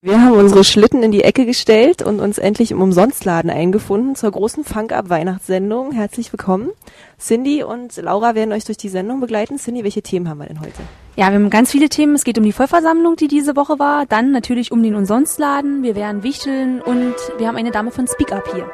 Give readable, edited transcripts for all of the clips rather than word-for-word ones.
Wir haben unsere Schlitten in die Ecke gestellt und uns endlich im Umsonstladen eingefunden zur großen Funk-Up-Weihnachtssendung. Herzlich willkommen. Cindy und Laura werden euch durch die Sendung begleiten. Cindy, welche Themen haben wir denn heute? Ja, wir haben ganz viele Themen. Es geht um die Vollversammlung, die diese Woche war. Dann natürlich um den Umsonstladen. Wir werden wichteln und wir haben eine Dame von Speak Up hier.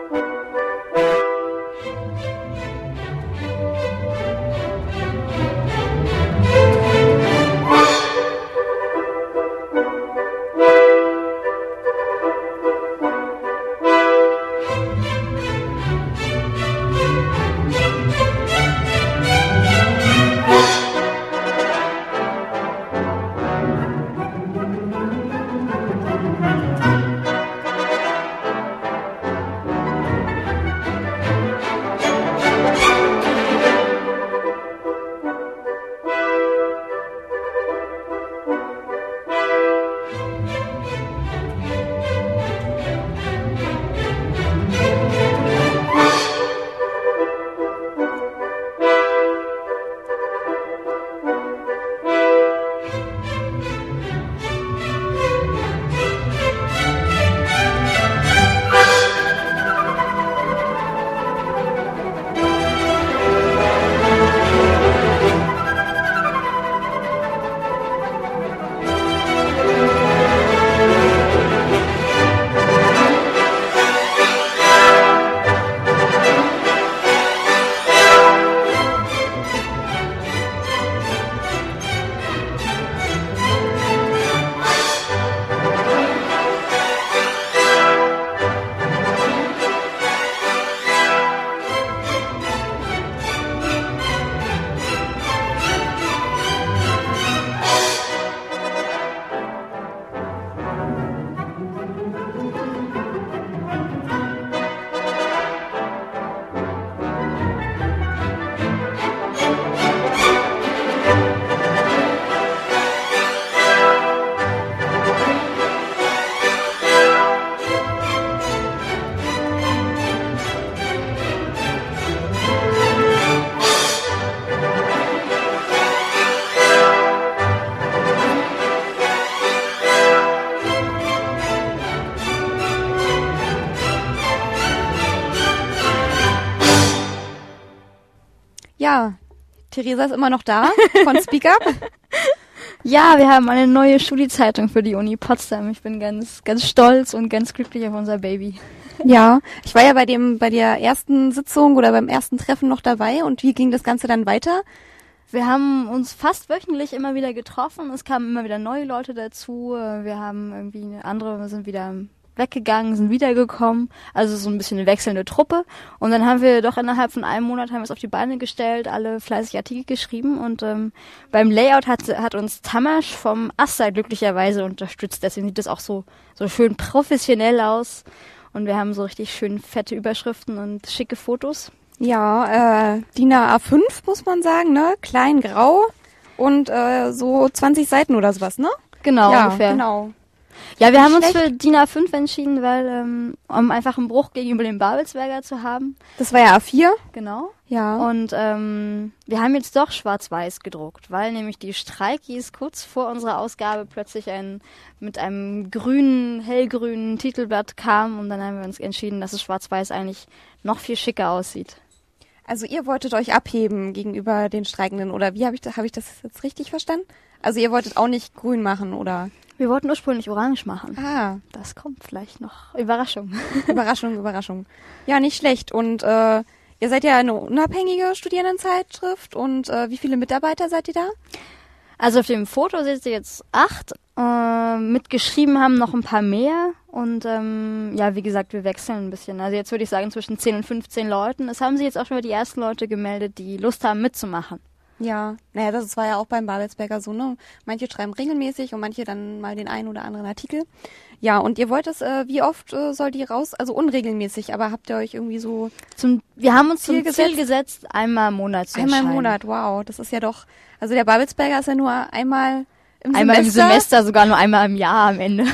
Ja, Theresa ist immer noch da von Speak Up. Ja, wir haben eine neue Schulzeitung für die Uni Potsdam. Ich bin ganz, ganz stolz und ganz glücklich auf unser Baby. Ja, ich war ja bei der ersten Sitzung oder beim ersten Treffen noch dabei. Und wie ging das Ganze dann weiter? Wir haben uns fast wöchentlich immer wieder getroffen. Es kamen immer wieder neue Leute dazu. Wir haben andere sind wieder weggegangen, sind wiedergekommen, also so ein bisschen eine wechselnde Truppe. Und dann haben wir doch innerhalb von einem Monat haben wir es auf die Beine gestellt, alle fleißig Artikel geschrieben und beim Layout hat uns Tamas vom Asta glücklicherweise unterstützt. Deswegen sieht das auch so schön professionell aus und wir haben so richtig schön fette Überschriften und schicke Fotos. Ja, DIN A5 muss man sagen, ne? Klein, grau und so 20 Seiten oder sowas, ne? Genau, ja, ungefähr. Genau. Ja, wir haben uns für DIN A5 entschieden, weil um einfach einen Bruch gegenüber dem Babelsberger zu haben. Das war ja A4. Genau. Ja. Und wir haben jetzt doch schwarz-weiß gedruckt, weil nämlich die Streikis kurz vor unserer Ausgabe plötzlich mit einem hellgrünen Titelblatt kam und dann haben wir uns entschieden, dass es schwarz-weiß eigentlich noch viel schicker aussieht. Also ihr wolltet euch abheben gegenüber den Streikenden oder wie habe ich das jetzt richtig verstanden? Also ihr wolltet auch nicht grün machen oder? Wir wollten ursprünglich orange machen. Ah. Das kommt vielleicht noch. Überraschung. Überraschung. Ja, nicht schlecht. Und ihr seid ja eine unabhängige Studierendenzeitschrift. Und wie viele Mitarbeiter seid ihr da? Also auf dem Foto seht ihr jetzt 8. Mitgeschrieben haben noch ein paar mehr. Und ja, wie gesagt, wir wechseln ein bisschen. Also jetzt würde ich sagen zwischen 10 und 15 Leuten. Es haben sich jetzt auch schon wieder die ersten Leute gemeldet, die Lust haben mitzumachen. Ja, naja, das war ja auch beim Babelsberger so, ne? Manche schreiben regelmäßig und manche dann mal den einen oder anderen Artikel. Ja, und ihr wollt es, wie oft soll die raus? Also unregelmäßig, aber habt ihr euch irgendwie so wir haben uns zum Ziel gesetzt, einmal im Monat zu erscheinen. Einmal im Monat, wow, das ist ja doch, also der Babelsberger ist ja nur einmal im Semester. Einmal im Semester, sogar nur einmal im Jahr am Ende.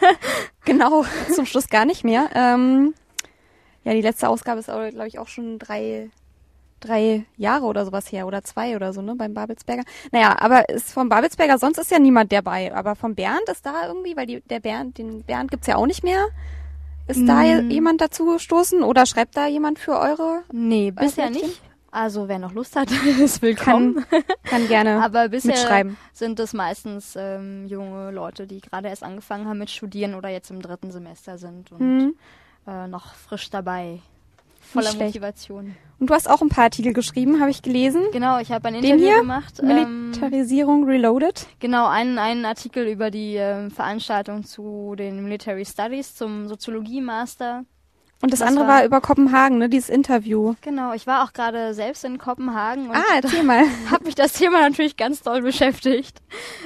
Genau, zum Schluss gar nicht mehr. Ja, die letzte Ausgabe ist aber, glaube ich, auch schon 3 3 Jahre oder sowas her oder 2 oder so, ne, beim Babelsberger. Naja, aber ist vom Babelsberger, sonst ist ja niemand dabei. Aber vom Bernd ist da irgendwie, weil den Bernd gibt's ja auch nicht mehr. Ist da jemand dazu gestoßen oder schreibt da jemand für eure? Nee, bisher nicht. Also wer noch Lust hat, ist willkommen. Kann gerne Aber bisher mitschreiben. sind es meistens junge Leute, die gerade erst angefangen haben mit Studieren oder jetzt im 3. Semester sind und noch frisch dabei. Voller Motivation. Und du hast auch ein paar Artikel geschrieben, habe ich gelesen. Genau, ich habe ein Interview gemacht. Militarisierung Reloaded. Genau, einen Artikel über die Veranstaltung zu den Military Studies, zum Soziologie-Master. Und das andere war über Kopenhagen, ne, dieses Interview. Genau, ich war auch gerade selbst in Kopenhagen und erzähl mal. Hat mich das Thema natürlich ganz doll beschäftigt.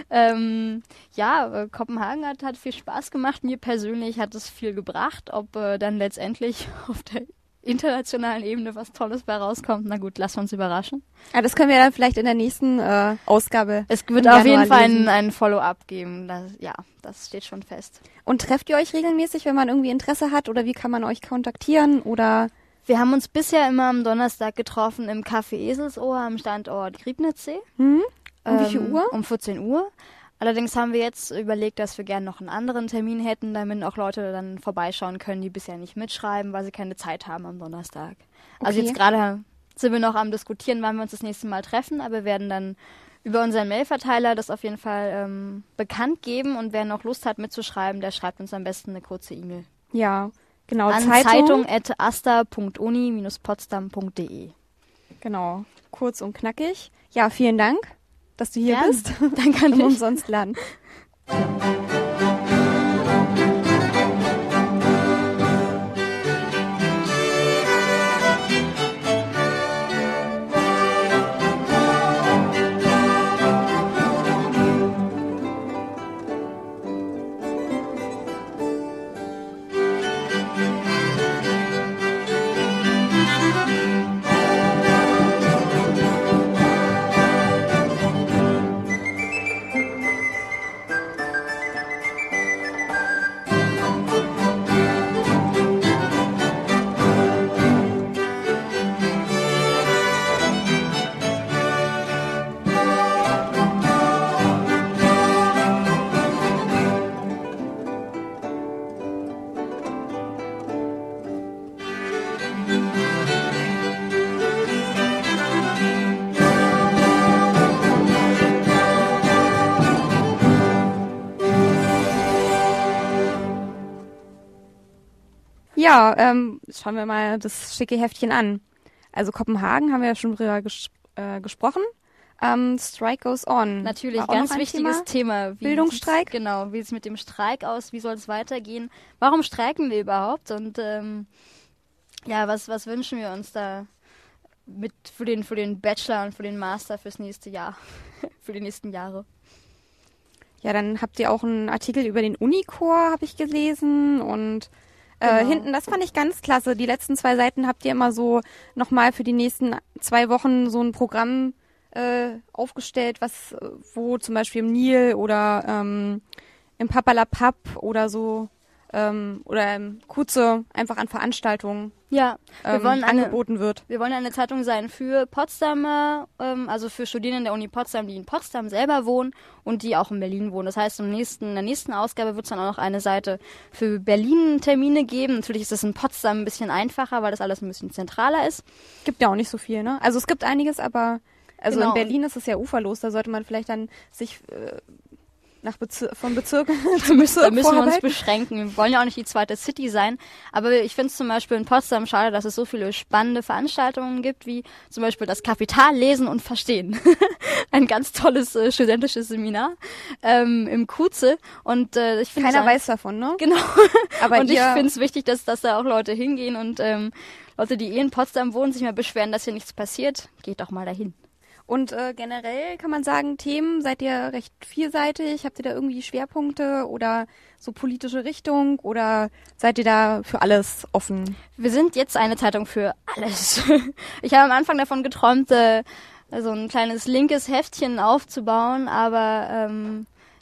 Kopenhagen hat viel Spaß gemacht. Mir persönlich hat es viel gebracht. Ob dann letztendlich auf der internationalen Ebene was Tolles bei rauskommt, na gut, lass uns überraschen. Ja, das können wir dann vielleicht in der nächsten Ausgabe. Es wird auf jeden Fall einen Follow-up geben. Das steht schon fest. Und trefft ihr euch regelmäßig, wenn man irgendwie Interesse hat? Oder wie kann man euch kontaktieren? Oder wir haben uns bisher immer am Donnerstag getroffen im Café Eselsohr am Standort Griebnitzsee. Um wie viel Uhr? Um 14 Uhr. Allerdings haben wir jetzt überlegt, dass wir gerne noch einen anderen Termin hätten, damit auch Leute dann vorbeischauen können, die bisher nicht mitschreiben, weil sie keine Zeit haben am Donnerstag. Okay. Also jetzt gerade sind wir noch am Diskutieren, wann wir uns das nächste Mal treffen, aber wir werden dann über unseren Mailverteiler das auf jeden Fall bekannt geben und wer noch Lust hat mitzuschreiben, der schreibt uns am besten eine kurze E-Mail. Ja, genau. An zeitung@asta.uni-potsdam.de. Genau, kurz und knackig. Ja, vielen Dank, dass du hier bist. Danke an dich. Im Umsonstladen. Ja, schauen wir mal das schicke Heftchen an. Also Kopenhagen haben wir ja schon drüber gesprochen. Strike goes on. Natürlich, ganz wichtiges Thema. Bildungsstreik? Genau, wie sieht es mit dem Streik aus? Wie soll es weitergehen? Warum streiken wir überhaupt? Und was wünschen wir uns da für den Bachelor und für den Master fürs nächste Jahr, für die nächsten Jahre? Ja, dann habt ihr auch einen Artikel über den Unichor, habe ich gelesen, und genau. Hinten, das fand ich ganz klasse. Die letzten 2 Seiten habt ihr immer so nochmal für die nächsten 2 Wochen so ein Programm aufgestellt, wo zum Beispiel im Nil oder im Papalapap oder so oder im Kuze einfach an Veranstaltungen angeboten wird. Wir wollen eine Zeitung sein für Potsdamer, also für Studierende der Uni Potsdam, die in Potsdam selber wohnen und die auch in Berlin wohnen. Das heißt, in der nächsten Ausgabe wird es dann auch noch eine Seite für Berlin-Termine geben. Natürlich ist das in Potsdam ein bisschen einfacher, weil das alles ein bisschen zentraler ist. Gibt ja auch nicht so viel, ne? Also es gibt einiges, aber in Berlin ist es ja uferlos. Da sollte man vielleicht dann sich vom Bezirk zum Bezirk Da müssen wir uns beschränken. Wir wollen ja auch nicht die zweite City sein. Aber ich finde es zum Beispiel in Potsdam schade, dass es so viele spannende Veranstaltungen gibt, wie zum Beispiel das Kapital lesen und verstehen. Ein ganz tolles studentisches Seminar im Kuze. Und ich finde keiner weiß davon, ne? Genau. Aber und ich finde es wichtig, dass da auch Leute hingehen und Leute, die in Potsdam wohnen, sich mal beschweren, dass hier nichts passiert. Geht doch mal dahin. Und generell kann man sagen, Themen, seid ihr recht vielseitig? Habt ihr da irgendwie Schwerpunkte oder so politische Richtung oder seid ihr da für alles offen? Wir sind jetzt eine Zeitung für alles. Ich habe am Anfang davon geträumt, so ein kleines linkes Heftchen aufzubauen, aber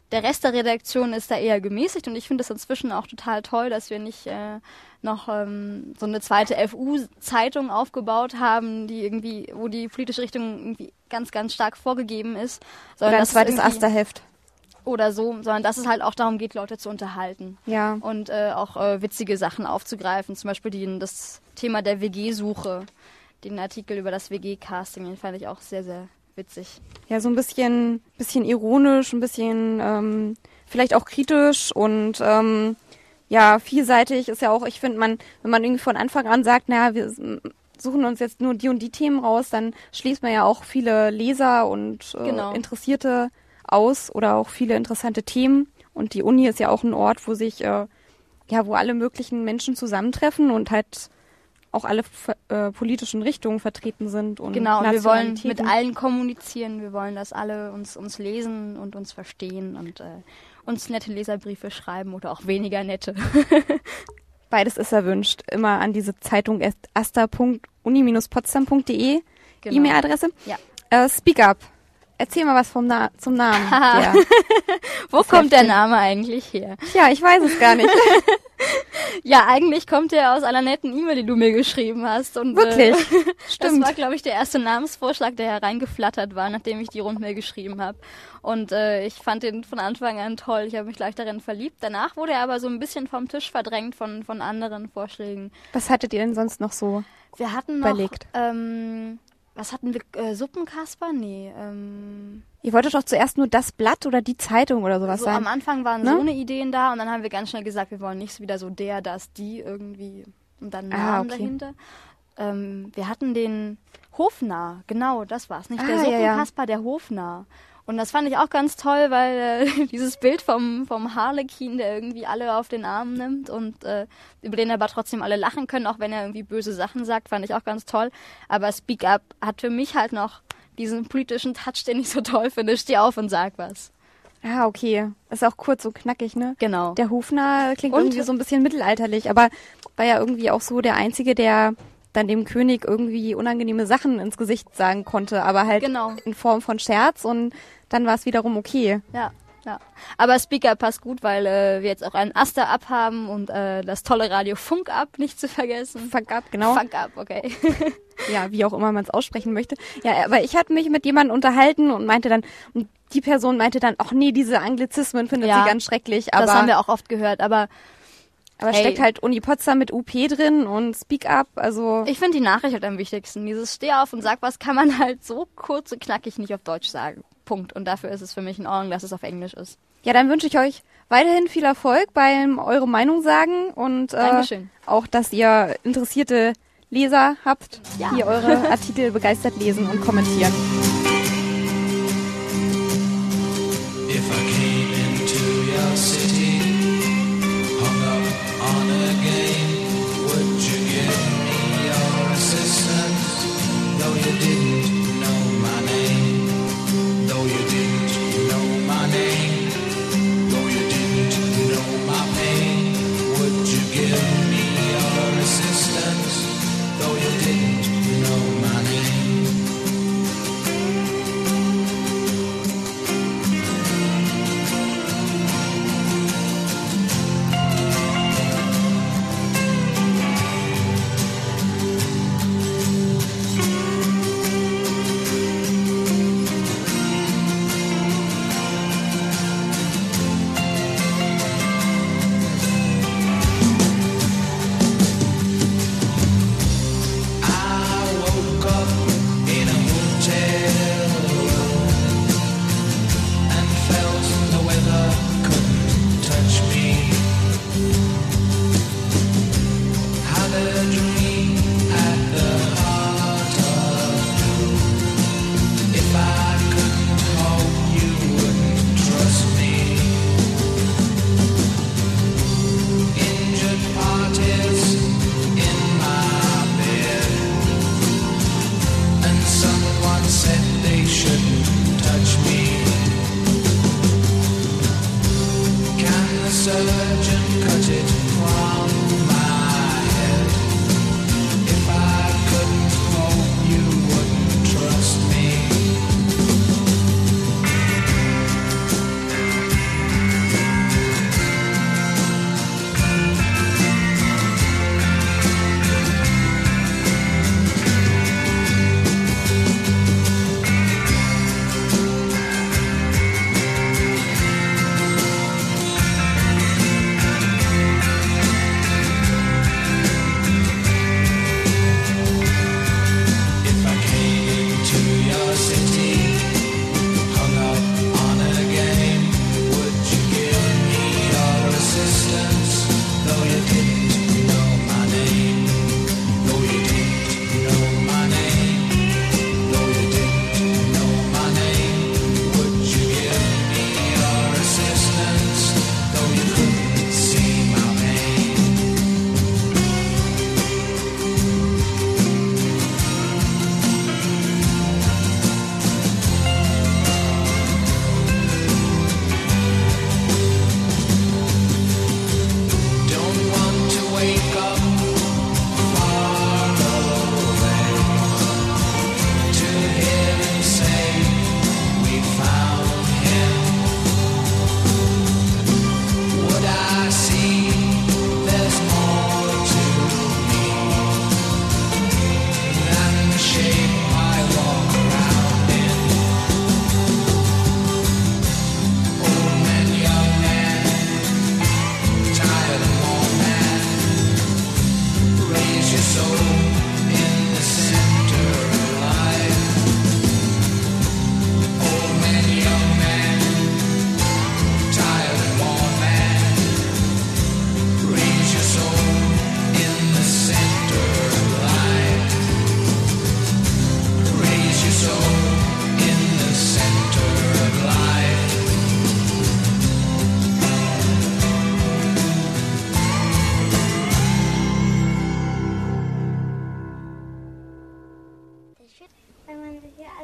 der Rest der Redaktion ist da eher gemäßigt und ich finde es inzwischen auch total toll, dass wir nicht noch so eine zweite FU-Zeitung aufgebaut haben, die irgendwie, wo die politische Richtung irgendwie ganz, ganz stark vorgegeben ist. Oder ein zweites Asterheft. Oder so, sondern dass es halt auch darum geht, Leute zu unterhalten. Ja. Und auch witzige Sachen aufzugreifen. Zum Beispiel das Thema der WG-Suche. Den Artikel über das WG-Casting, den fand ich auch sehr, sehr witzig. Ja, so ein bisschen ironisch, ein bisschen vielleicht auch kritisch und ja, vielseitig ist ja auch, ich finde, wenn man irgendwie von Anfang an sagt, naja, wir suchen uns jetzt nur die und die Themen raus, dann schließt man ja auch viele Leser und Interessierte aus oder auch viele interessante Themen. Und die Uni ist ja auch ein Ort, wo sich, wo alle möglichen Menschen zusammentreffen und halt auch alle politischen Richtungen vertreten sind. Und genau, und wir wollen mit allen kommunizieren, wir wollen, dass alle uns lesen und uns verstehen und uns nette Leserbriefe schreiben oder auch weniger nette. Beides ist erwünscht. Immer an diese Zeitung asta.uni-potsdam.de E-Mail-Adresse. Ja. Speak Up. Erzähl mal was zum Namen. Wo kommt der Name eigentlich her? Ja, ich weiß es gar nicht. Ja, eigentlich kommt der aus einer netten E-Mail, die du mir geschrieben hast. Und, wirklich? Stimmt. Das war, glaube ich, der erste Namensvorschlag, der hereingeflattert war, nachdem ich die Rundmail geschrieben habe. Und ich fand den von Anfang an toll. Ich habe mich gleich darin verliebt. Danach wurde er aber so ein bisschen vom Tisch verdrängt von anderen Vorschlägen. Was hattet ihr denn sonst noch so Wir hatten noch, überlegt? Was hatten wir? Suppenkasper? Nee. Ihr wolltet doch zuerst nur das Blatt oder die Zeitung oder sowas so sein. Am Anfang waren so eine Ideen da und dann haben wir ganz schnell gesagt, wir wollen nicht wieder so der, das, die irgendwie und dann Namen dahinter. Wir hatten den Hofnarr, genau, das war's. Nicht der Suppenkasper, der Hofnarr. Und das fand ich auch ganz toll, weil dieses Bild vom Harlekin, der irgendwie alle auf den Arm nimmt und über den aber trotzdem alle lachen können, auch wenn er irgendwie böse Sachen sagt, fand ich auch ganz toll. Aber Speak Up hat für mich halt noch diesen politischen Touch, den ich so toll finde. Steh auf und sag was. Ah, okay. Ist auch kurz, so knackig, ne? Genau. Der Hofnarr klingt irgendwie so ein bisschen mittelalterlich, aber war ja irgendwie auch so der Einzige, der dann dem König irgendwie unangenehme Sachen ins Gesicht sagen konnte, aber halt in Form von Scherz und dann war es wiederum okay. Ja. Aber Speak Up passt gut, weil wir jetzt auch einen Aster Up haben und das tolle Radio Funk Up nicht zu vergessen. Funk Up, genau. Funk Up, okay. Ja, wie auch immer man es aussprechen möchte. Ja, aber ich hatte mich mit jemandem unterhalten und die Person meinte dann, ach nee, diese Anglizismen findet sie ganz schrecklich. Aber das haben wir auch oft gehört, aber steckt halt Uni Potsdam mit UP drin und Speak Up, also... Ich finde die Nachricht halt am wichtigsten. Dieses Steh auf und sag was kann man halt so kurz und knackig nicht auf Deutsch sagen. Punkt. Und dafür ist es für mich in Ordnung, dass es auf Englisch ist. Ja, dann wünsche ich euch weiterhin viel Erfolg beim eure Meinung sagen und auch, dass ihr interessierte Leser habt, die eure Artikel begeistert lesen und kommentieren. If I came into your city, hung up on a game, would you give me your assistance? Though you didn't know my name, though you didn't know my name, though you didn't know my pain, would you give me your assistance? Though you didn't know my name.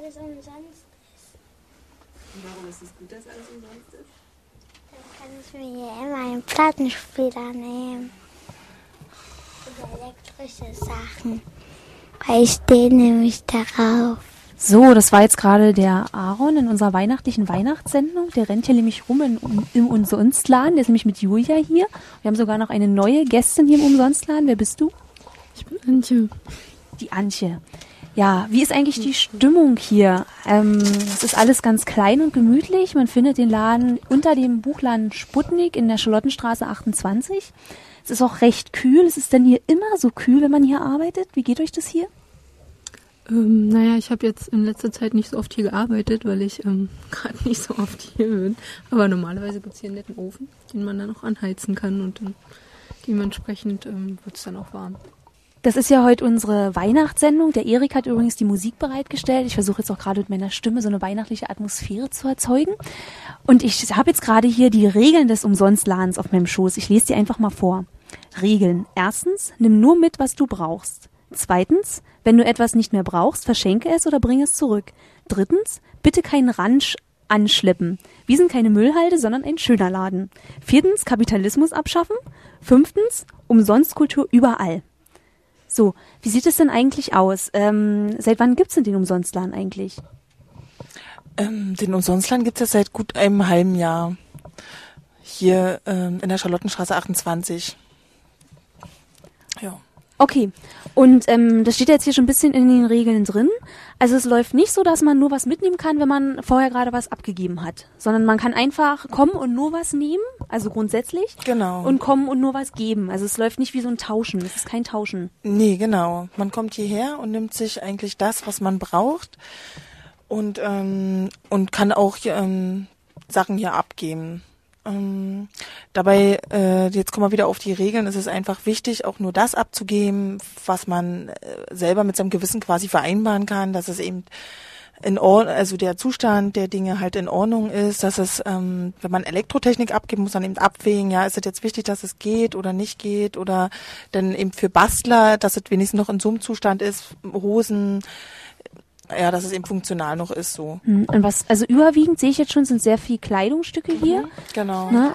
alles umsonst ist. Und warum ist es gut, dass alles umsonst ist? Dann kann ich mir hier immer einen Plattenspieler nehmen. Oder elektrische Sachen. Weil ich stehe nämlich darauf. So, das war jetzt gerade der Aaron in unserer weihnachtlichen Weihnachtssendung. Der rennt hier nämlich rum im Umsonstladen. Der ist nämlich mit Julia hier. Wir haben sogar noch eine neue Gästin hier im Umsonstladen. Wer bist du? Ich bin Antje. Die Antje. Ja, wie ist eigentlich die Stimmung hier? Es ist alles ganz klein und gemütlich. Man findet den Laden unter dem Buchladen Sputnik in der Charlottenstraße 28. Es ist auch recht kühl. Es ist denn hier immer so kühl, wenn man hier arbeitet? Wie geht euch das hier? Naja, ich habe jetzt in letzter Zeit nicht so oft hier gearbeitet, weil ich gerade nicht so oft hier bin. Aber normalerweise gibt es hier einen netten Ofen, den man dann auch anheizen kann und dann dementsprechend wird es dann auch warm. Das ist ja heute unsere Weihnachtssendung. Der Erik hat übrigens die Musik bereitgestellt. Ich versuche jetzt auch gerade mit meiner Stimme so eine weihnachtliche Atmosphäre zu erzeugen. Und ich habe jetzt gerade hier die Regeln des Umsonstladens auf meinem Schoß. Ich lese die einfach mal vor. Regeln. Erstens, nimm nur mit, was du brauchst. Zweitens, wenn du etwas nicht mehr brauchst, verschenke es oder bring es zurück. Drittens, bitte keinen Ransch anschleppen. Wir sind keine Müllhalde, sondern ein schöner Laden. Viertens, Kapitalismus abschaffen. Fünftens, Umsonstkultur überall. So, wie sieht es denn eigentlich aus? Seit wann gibt's denn den Umsonstladen eigentlich? Den Umsonstladen gibt es seit gut einem halben Jahr. Hier in der Charlottenstraße 28. Ja. Okay, und das steht jetzt hier schon ein bisschen in den Regeln drin. Also es läuft nicht so, dass man nur was mitnehmen kann, wenn man vorher gerade was abgegeben hat, sondern man kann einfach kommen und nur was nehmen, also grundsätzlich. Genau. Und kommen und nur was geben. Also es läuft nicht wie so ein Tauschen, es ist kein Tauschen. Nee, genau. Man kommt hierher und nimmt sich eigentlich das, was man braucht und kann auch Sachen hier abgeben. Dabei, jetzt kommen wir wieder auf die Regeln, es ist einfach wichtig, auch nur das abzugeben, was man selber mit seinem Gewissen quasi vereinbaren kann, dass es eben also der Zustand der Dinge halt in Ordnung ist, dass es, wenn man Elektrotechnik abgeben muss, dann eben abwägen, ja, ist es jetzt wichtig, dass es geht oder nicht geht, oder dann eben für Bastler, dass es wenigstens noch in so einem Zustand ist, Hosen, ja, dass es eben funktional noch ist, so. Und also überwiegend sehe ich jetzt schon, sind sehr viel Kleidungsstücke hier. Genau. Ne?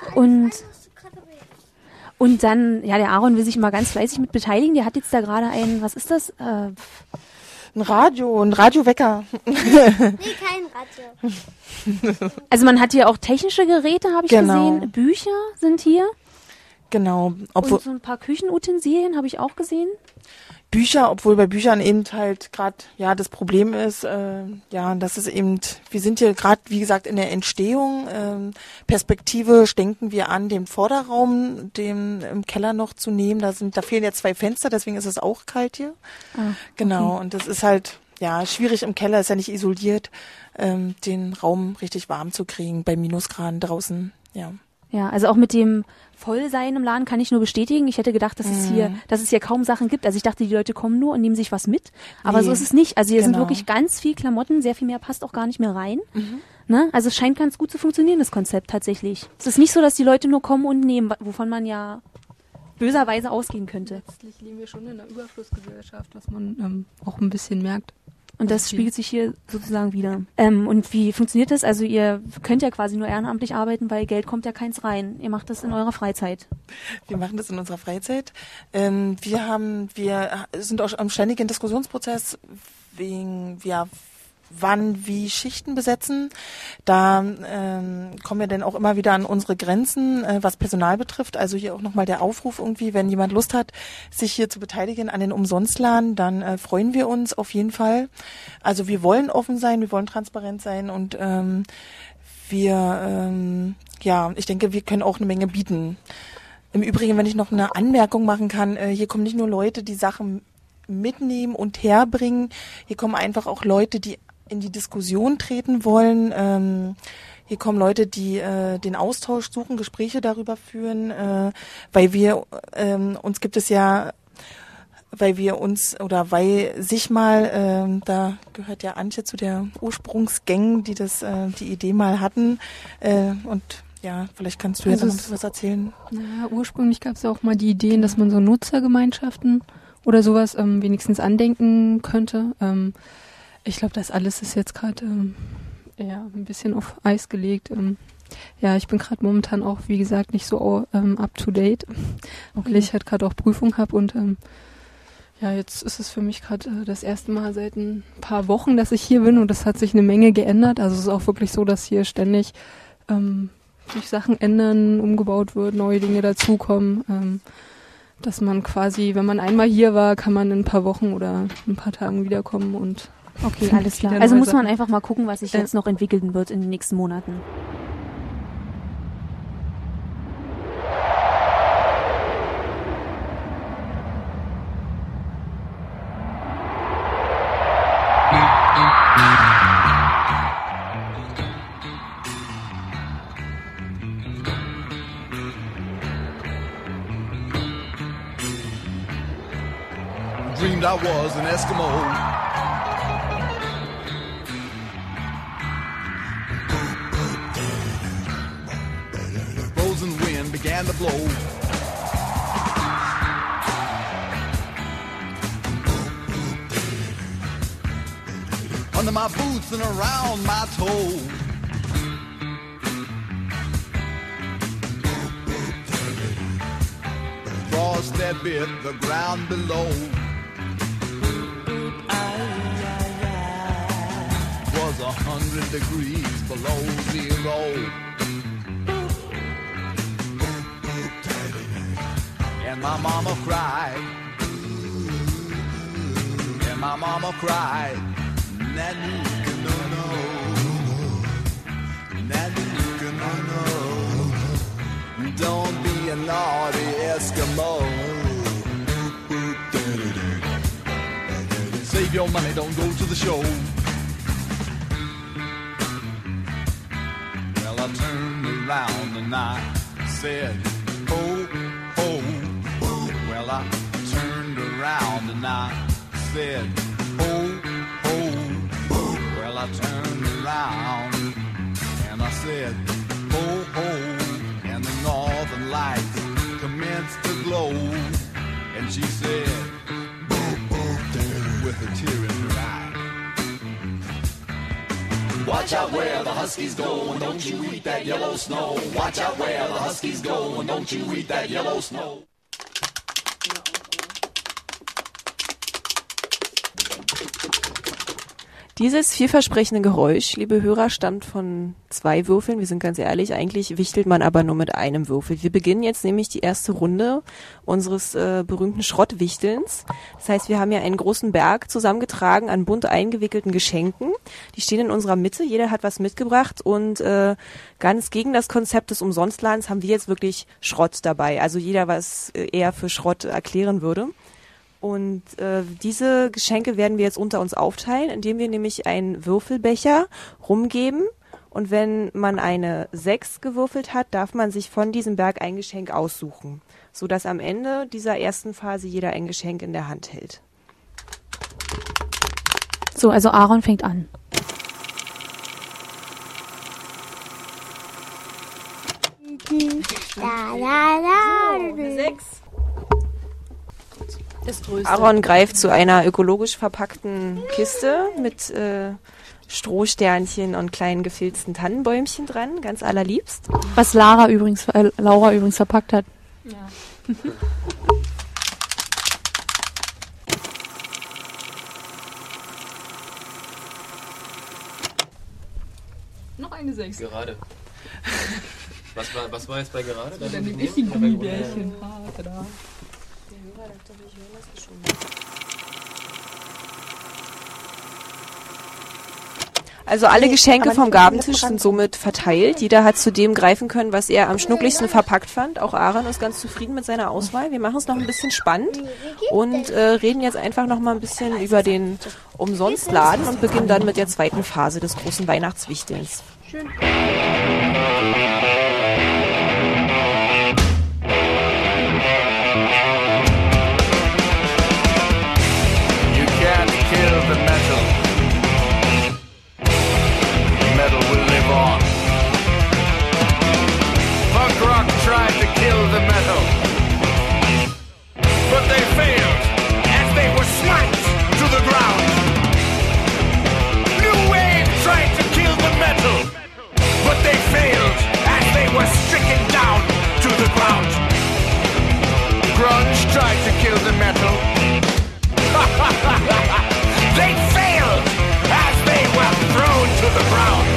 Und dann, ja, der Aaron will sich immer ganz fleißig mit beteiligen. Der hat jetzt da gerade was ist das? Ein Radiowecker. Nee, kein Radio. Also man hat hier auch technische Geräte, habe ich gesehen. Bücher sind hier. Genau. Und so ein paar Küchenutensilien habe ich auch gesehen. Bücher, obwohl bei Büchern eben halt gerade, ja, das Problem ist, dass es eben, wir sind hier gerade, wie gesagt, in der Entstehung. Perspektivisch denken wir an, den Vorderraum, den im Keller noch zu nehmen. Da fehlen ja 2 Fenster, deswegen ist es auch kalt hier. Genau, okay. Und das ist halt, ja, schwierig im Keller, ist ja nicht isoliert, den Raum richtig warm zu kriegen bei Minusgraden draußen, ja. Ja, also auch mit dem Vollsein im Laden kann ich nur bestätigen. Ich hätte gedacht, dass es hier kaum Sachen gibt. Also ich dachte, die Leute kommen nur und nehmen sich was mit. Aber so ist es nicht. Also hier sind wirklich ganz viel Klamotten, sehr viel mehr passt auch gar nicht mehr rein. Ne? Also es scheint ganz gut zu funktionieren, das Konzept tatsächlich. Es ist nicht so, dass die Leute nur kommen und nehmen, wovon man ja böserweise ausgehen könnte. Letztlich leben wir schon in einer Überflussgesellschaft, was man auch ein bisschen merkt. Und das spiegelt sich hier sozusagen wieder. Und wie funktioniert das? Also ihr könnt ja quasi nur ehrenamtlich arbeiten, weil Geld kommt ja keins rein. Ihr macht das in eurer Freizeit. Wir machen das in unserer Freizeit. Wir sind auch am ständigen Diskussionsprozess wegen, wann wie Schichten besetzen. Da kommen wir dann auch immer wieder an unsere Grenzen, was Personal betrifft. Also hier auch nochmal der Aufruf irgendwie, wenn jemand Lust hat, sich hier zu beteiligen an den Umsonstladen, dann freuen wir uns auf jeden Fall. Also wir wollen offen sein, wir wollen transparent sein und ich denke, wir können auch eine Menge bieten. Im Übrigen, wenn ich noch eine Anmerkung machen kann, hier kommen nicht nur Leute, die Sachen mitnehmen und herbringen, hier kommen einfach auch Leute, die in die Diskussion treten wollen. Hier kommen Leute, die den Austausch suchen, Gespräche darüber führen, weil da gehört ja Antje zu der Ursprungsgang, die die Idee mal hatten. Und ja, vielleicht kannst du jetzt noch was erzählen. Na, ursprünglich gab es ja auch mal die Ideen, dass man so Nutzergemeinschaften oder sowas wenigstens andenken könnte. Ich glaube, das alles ist jetzt gerade eher ein bisschen auf Eis gelegt. Ja, ich bin gerade momentan auch, wie gesagt, nicht so up to date, weil ich halt gerade auch Prüfung habe und ja, jetzt ist es für mich gerade das erste Mal seit ein paar Wochen, dass ich hier bin und das hat sich eine Menge geändert. Also es ist auch wirklich so, dass hier ständig sich Sachen ändern, umgebaut wird, neue Dinge dazukommen, dass man quasi, wenn man einmal hier war, kann man in ein paar Wochen oder ein paar Tagen wiederkommen und okay, alles klar. Also muss man einfach mal gucken, was sich jetzt noch entwickeln wird in den nächsten Monaten. Dreamed I was an Eskimo. Frozen wind began to blow. Under my boots and around my toe. Frost that bit the ground below. Was 100 degrees below zero. And my mama cried. And my mama cried. Nanuka no no. Nanuka no no. Don't be a naughty Eskimo. Save your money, don't go to the show. Well, I turned around and I said, oh, oh, oh. Well, I turned around and I said, oh, oh, oh. Well, I turned around and I said, oh, oh. And the northern lights commenced to glow. And she said, with a tear in her eye, watch out where the Huskies go and don't you eat that yellow snow. Watch out where the Huskies go and don't you eat that yellow snow. Dieses vielversprechende Geräusch, liebe Hörer, stammt von 2 Würfeln. Wir sind ganz ehrlich, eigentlich wichtelt man aber nur mit einem Würfel. Wir beginnen jetzt nämlich die erste Runde unseres berühmten Schrottwichtelns. Das heißt, wir haben ja einen großen Berg zusammengetragen an bunt eingewickelten Geschenken. Die stehen in unserer Mitte, jeder hat was mitgebracht und ganz gegen das Konzept des Umsonstladens haben wir jetzt wirklich Schrott dabei. Also jeder, was eher für Schrott erklären würde. Und diese Geschenke werden wir jetzt unter uns aufteilen, indem wir nämlich einen Würfelbecher rumgeben. Und wenn man eine 6 gewürfelt hat, darf man sich von diesem Berg ein Geschenk aussuchen, sodass am Ende dieser ersten Phase jeder ein Geschenk in der Hand hält. So, also Aaron fängt an. Eine 6. Aaron greift zu einer ökologisch verpackten Kiste mit Strohsternchen und kleinen gefilzten Tannenbäumchen dran, ganz allerliebst. Was Laura übrigens verpackt hat. Ja. Noch eine 6. Gerade. Was war jetzt bei gerade? Dann nehme ich die Gummibärchen. Tada. Also alle Geschenke vom Gabentisch sind somit verteilt. Jeder hat zu dem greifen können, was er am schnuckligsten verpackt fand. Auch Aaron ist ganz zufrieden mit seiner Auswahl. Wir machen es noch ein bisschen spannend und reden jetzt einfach noch mal ein bisschen über den Umsonstladen und beginnen dann mit der zweiten Phase des großen Weihnachtswichtelns. Schön. Tried to kill the metal, but they failed as they were smite to the ground. tried to kill the metal. They failed as they were thrown to the ground.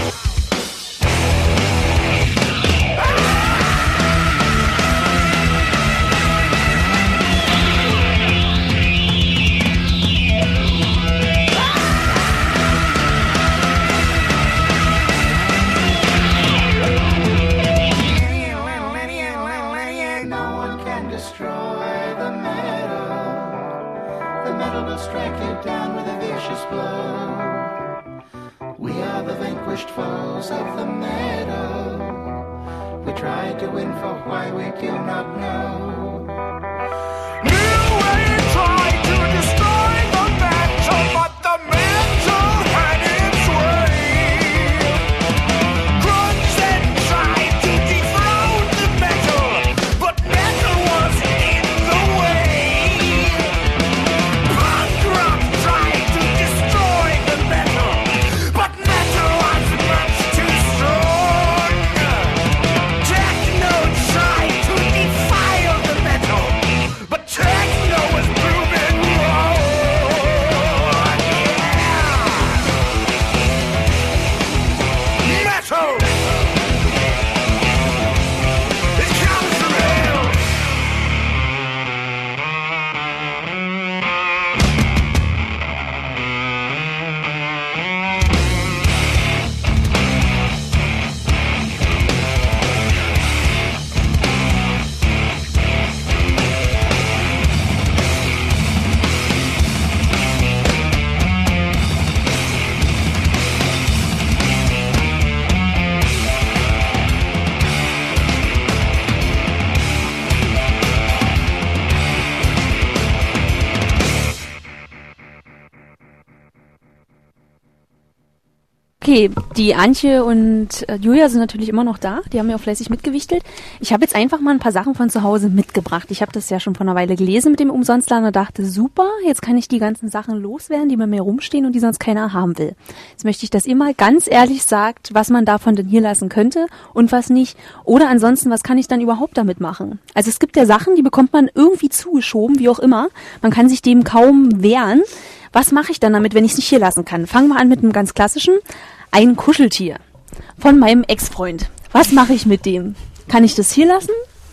Foes of the meadow. We tried to win for why we do not know. New way tried to destroy the metal, but the metal had its way. Grunge then tried to dethrone the metal, but metal was in the way. Punk rock tried to destroy the metal, but metal was much too strong. Techno tried to defile the metal, but techno was proven wrong. Yeah! Metal! It comes from hell! Okay, die Antje und Julia sind natürlich immer noch da. Die haben ja auch fleißig mitgewichtelt. Ich habe jetzt einfach mal ein paar Sachen von zu Hause mitgebracht. Ich habe das ja schon vor einer Weile gelesen mit dem Umsonstladen und dachte, super, jetzt kann ich die ganzen Sachen loswerden, die bei mir rumstehen und die sonst keiner haben will. Jetzt möchte ich, dass ihr mal ganz ehrlich sagt, was man davon denn hier lassen könnte und was nicht. Oder ansonsten, was kann ich dann überhaupt damit machen? Also es gibt ja Sachen, die bekommt man irgendwie zugeschoben, wie auch immer. Man kann sich dem kaum wehren. Was mache ich dann damit, wenn ich es nicht hier lassen kann? Fangen wir an mit einem ganz klassischen. Ein Kuscheltier von meinem Ex-Freund. Was mache ich mit dem? Kann ich das hier lassen?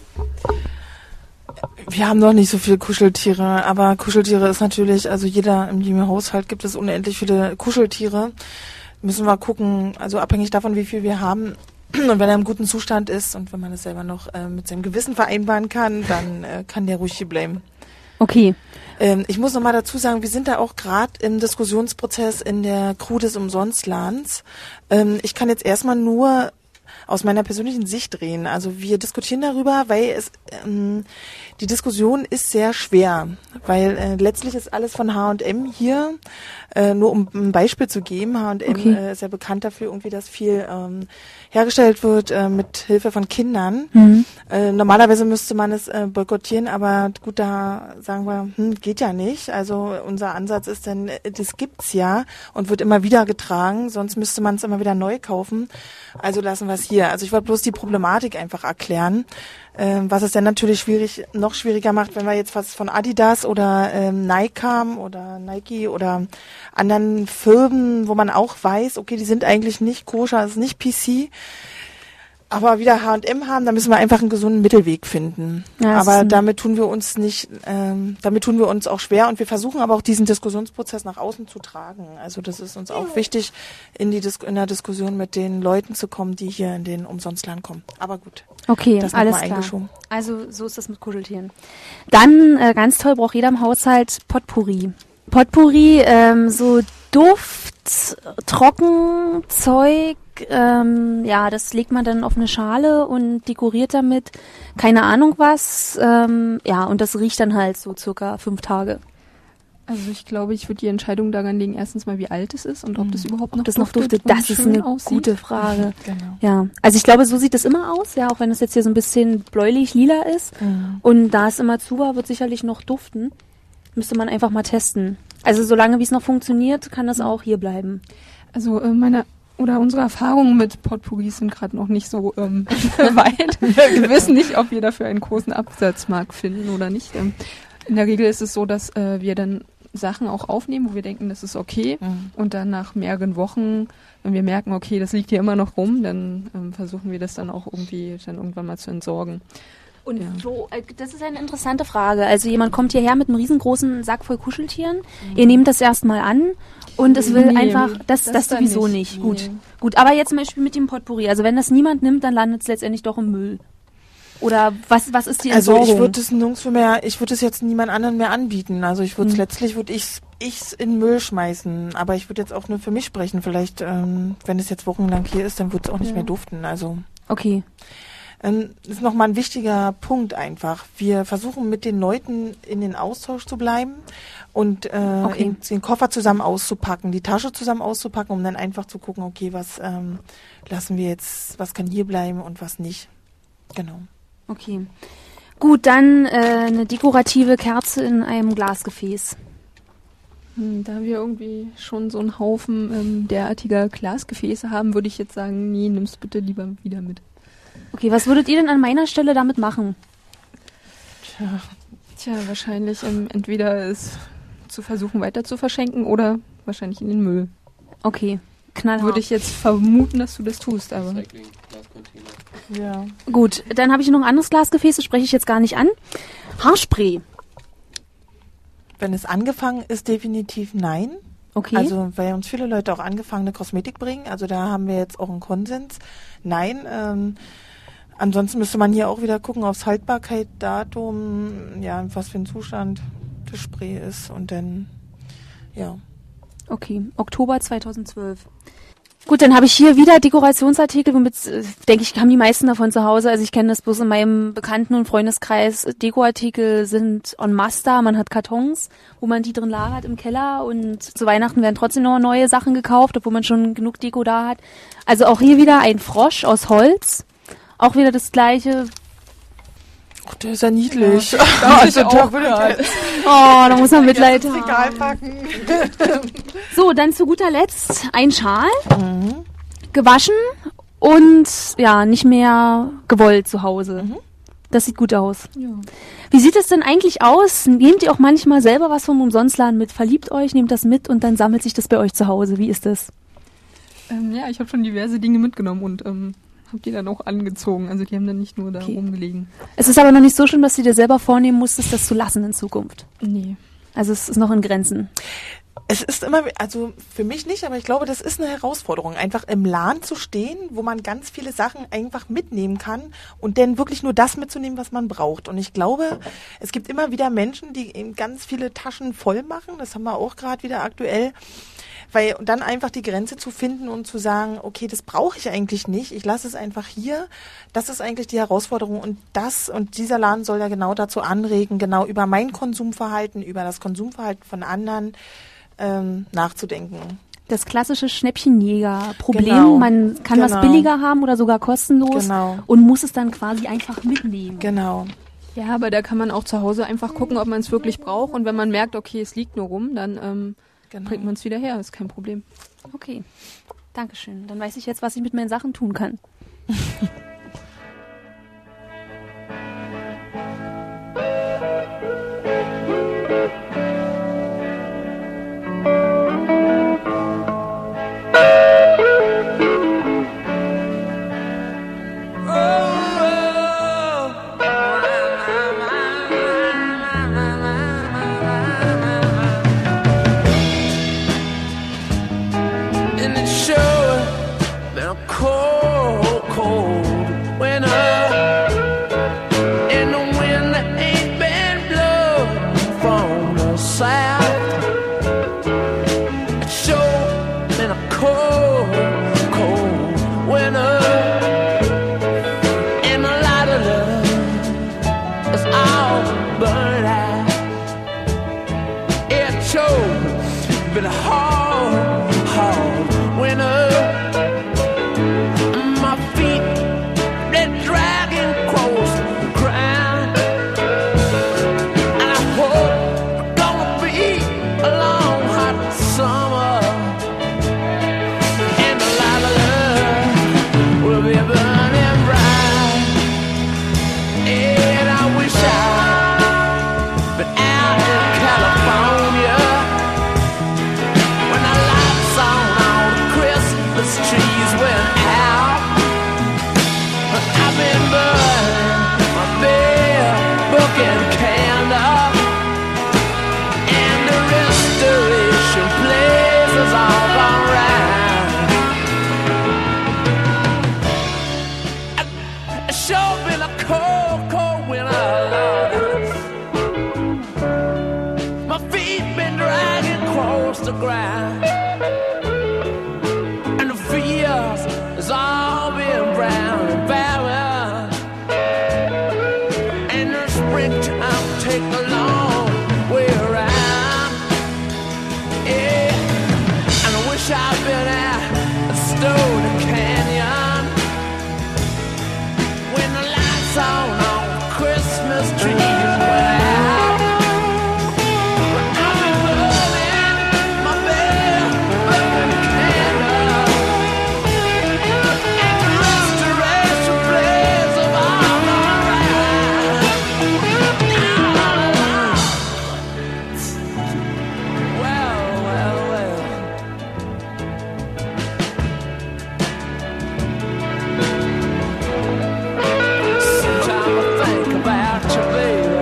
Wir haben noch nicht so viele Kuscheltiere, aber Kuscheltiere ist natürlich, also in jedem Haushalt gibt es unendlich viele Kuscheltiere. Müssen wir gucken, also abhängig davon, wie viel wir haben. Und wenn er im guten Zustand ist und wenn man es selber noch mit seinem Gewissen vereinbaren kann, dann kann der ruhig hier bleiben. Okay. Ich muss noch mal dazu sagen, wir sind da auch gerade im Diskussionsprozess in der Crew des Umsonstladens. Ich kann jetzt erstmal nur aus meiner persönlichen Sicht reden. Also wir diskutieren darüber, weil die Diskussion ist sehr schwer, weil letztlich ist alles von H&M hier, nur um ein Beispiel zu geben. H&M ist ja bekannt dafür, irgendwie, dass viel hergestellt wird mit Hilfe von Kindern. Mhm. Normalerweise müsste man es boykottieren, aber gut, da sagen wir, geht ja nicht. Also unser Ansatz ist denn, das gibt's ja und wird immer wieder getragen, sonst müsste man es immer wieder neu kaufen. Also lassen wir es hier. Also ich wollte bloß die Problematik einfach erklären, was es dann natürlich noch schwieriger macht, wenn wir jetzt was von Adidas oder Nike haben oder Nike oder anderen Firmen, wo man auch weiß, okay, die sind eigentlich nicht koscher, das ist nicht PC, aber wieder H&M haben, da müssen wir einfach einen gesunden Mittelweg finden. Ja, aber damit tun wir uns auch schwer und wir versuchen aber auch diesen Diskussionsprozess nach außen zu tragen. Also das ist uns auch wichtig, in der Diskussion mit den Leuten zu kommen, die hier in den Umsonstladen kommen. Aber gut. Okay, das alles klar. Eingeschoben. Also so ist das mit Kuscheltieren. Dann ganz toll, braucht jeder im Haushalt Potpourri. Potpourri, so Duft, Trockenzeug, das legt man dann auf eine Schale und dekoriert damit keine Ahnung was, und das riecht dann halt so circa 5 Tage. Also ich glaube, ich würde die Entscheidung daran legen, erstens mal, wie alt es ist und ob das überhaupt noch duftet. Das ist eine gute Frage. Genau. Ja, also ich glaube, so sieht es immer aus, ja, auch wenn es jetzt hier so ein bisschen bläulich-lila ist. Mhm. Und da es immer zu war, wird sicherlich noch duften. Müsste man einfach mal testen. Also solange wie es noch funktioniert, kann das auch hier bleiben. Also unsere Erfahrungen mit Potpourris sind gerade noch nicht so weit. Wir wissen nicht, ob wir dafür einen großen Absatzmarkt finden oder nicht. In der Regel ist es so, dass wir dann Sachen auch aufnehmen, wo wir denken, das ist okay. Und dann nach mehreren Wochen, wenn wir merken, okay, das liegt hier immer noch rum, dann versuchen wir das dann auch irgendwie dann irgendwann mal zu entsorgen. Und das ist eine interessante Frage. Also jemand kommt hierher mit einem riesengroßen Sack voll Kuscheltieren. Ihr nehmt das erstmal an und es will einfach, das sowieso nicht. Gut. Aber jetzt zum Beispiel mit dem Potpourri. Also wenn das niemand nimmt, dann landet es letztendlich doch im Müll. Oder was ist die Entsorgung? Also ich würde es nirgendwo mehr, ich würde es jetzt niemand anderen mehr anbieten. Also ich würde es letztlich, würde ich's in den Müll schmeißen. Aber ich würde jetzt auch nur für mich sprechen. Vielleicht, wenn es jetzt wochenlang hier ist, dann wird es auch nicht mehr duften. Also. Okay. Das ist nochmal ein wichtiger Punkt einfach. Wir versuchen mit den Leuten in den Austausch zu bleiben und den Koffer zusammen auszupacken, die Tasche zusammen auszupacken, um dann einfach zu gucken, okay, was lassen wir jetzt, was kann hier bleiben und was nicht. Genau. Okay. Gut, dann eine dekorative Kerze in einem Glasgefäß. Da wir irgendwie schon so einen Haufen derartiger Glasgefäße haben, würde ich jetzt sagen, nee, nimm's bitte lieber wieder mit. Okay, was würdet ihr denn an meiner Stelle damit machen? Tja, wahrscheinlich entweder es zu versuchen weiter zu verschenken oder wahrscheinlich in den Müll. Okay, knallhart. Würde ich jetzt vermuten, dass du das tust, aber... Ja. Gut, dann habe ich noch ein anderes Glasgefäß, das spreche ich jetzt gar nicht an. Haarspray. Wenn es angefangen ist, definitiv nein. Okay. Also weil uns viele Leute auch angefangene Kosmetik bringen. Also da haben wir jetzt auch einen Konsens. Nein. Ansonsten müsste man hier auch wieder gucken aufs Haltbarkeitsdatum, ja, was für ein Zustand das Spray ist und dann, ja. Okay, Oktober 2012. Gut, dann habe ich hier wieder Dekorationsartikel, womit, denke ich, haben die meisten davon zu Hause. Also ich kenne das bloß in meinem Bekannten- und Freundeskreis. Dekoartikel sind en masse da. Man hat Kartons, wo man die drin lagert im Keller und zu Weihnachten werden trotzdem noch neue Sachen gekauft, obwohl man schon genug Deko da hat. Also auch hier wieder ein Frosch aus Holz. Auch wieder das Gleiche. Ach, der ist ja niedlich. Ja, da muss man Mitleid haben. Regal packen. So, dann zu guter Letzt ein Schal. Gewaschen und ja, nicht mehr gewollt zu Hause. Das sieht gut aus. Ja. Wie sieht es denn eigentlich aus? Nehmt ihr auch manchmal selber was vom Umsonstladen mit? Verliebt euch, nehmt das mit und dann sammelt sich das bei euch zu Hause. Wie ist das? Ja, ich habe schon diverse Dinge mitgenommen und habe die dann auch angezogen. Also die haben dann nicht nur da rumgelegen. Es ist aber noch nicht so schlimm, dass du dir selber vornehmen musstest, das zu lassen in Zukunft. Nee. Also es ist noch in Grenzen. Es ist immer, also für mich nicht, aber ich glaube, das ist eine Herausforderung, einfach im Laden zu stehen, wo man ganz viele Sachen einfach mitnehmen kann und dann wirklich nur das mitzunehmen, was man braucht. Und ich glaube, es gibt immer wieder Menschen, die eben ganz viele Taschen voll machen. Das haben wir auch gerade wieder aktuell. Weil dann einfach die Grenze zu finden und zu sagen, okay, das brauche ich eigentlich nicht, ich lasse es einfach hier, das ist eigentlich die Herausforderung und dieser Laden soll ja genau dazu anregen, genau über mein Konsumverhalten, über das Konsumverhalten von anderen nachzudenken. Das klassische Schnäppchenjäger-Problem, Genau. Man kann was billiger haben oder sogar kostenlos und muss es dann quasi einfach mitnehmen. Genau. Ja, aber da kann man auch zu Hause einfach gucken, ob man es wirklich braucht und wenn man merkt, okay, es liegt nur rum, dann bringt man es wieder her, ist kein Problem. Okay, Dankeschön. Dann weiß ich jetzt, was ich mit meinen Sachen tun kann. And it sure been a cold, cold winter. And the wind that ain't been blowing from the south. It sure been a cold, cold winter. And a lot of love is all burned out. It sure been a hard winter. My feet, they're dragging across the ground. And I hope it's gonna be a long hot summer. And a lot of love will be burning bright. And I wish I'd been out the ground, and the fields is all being brown and barren. And the springtime take a long way around. Yeah, and I wish I'd been at Stone Canyon when the lights on Christmas trees went out. But I've been burning my bed, burning candle, and the restoration blaze of all around. Well, well, well. Sometimes I think about you, baby.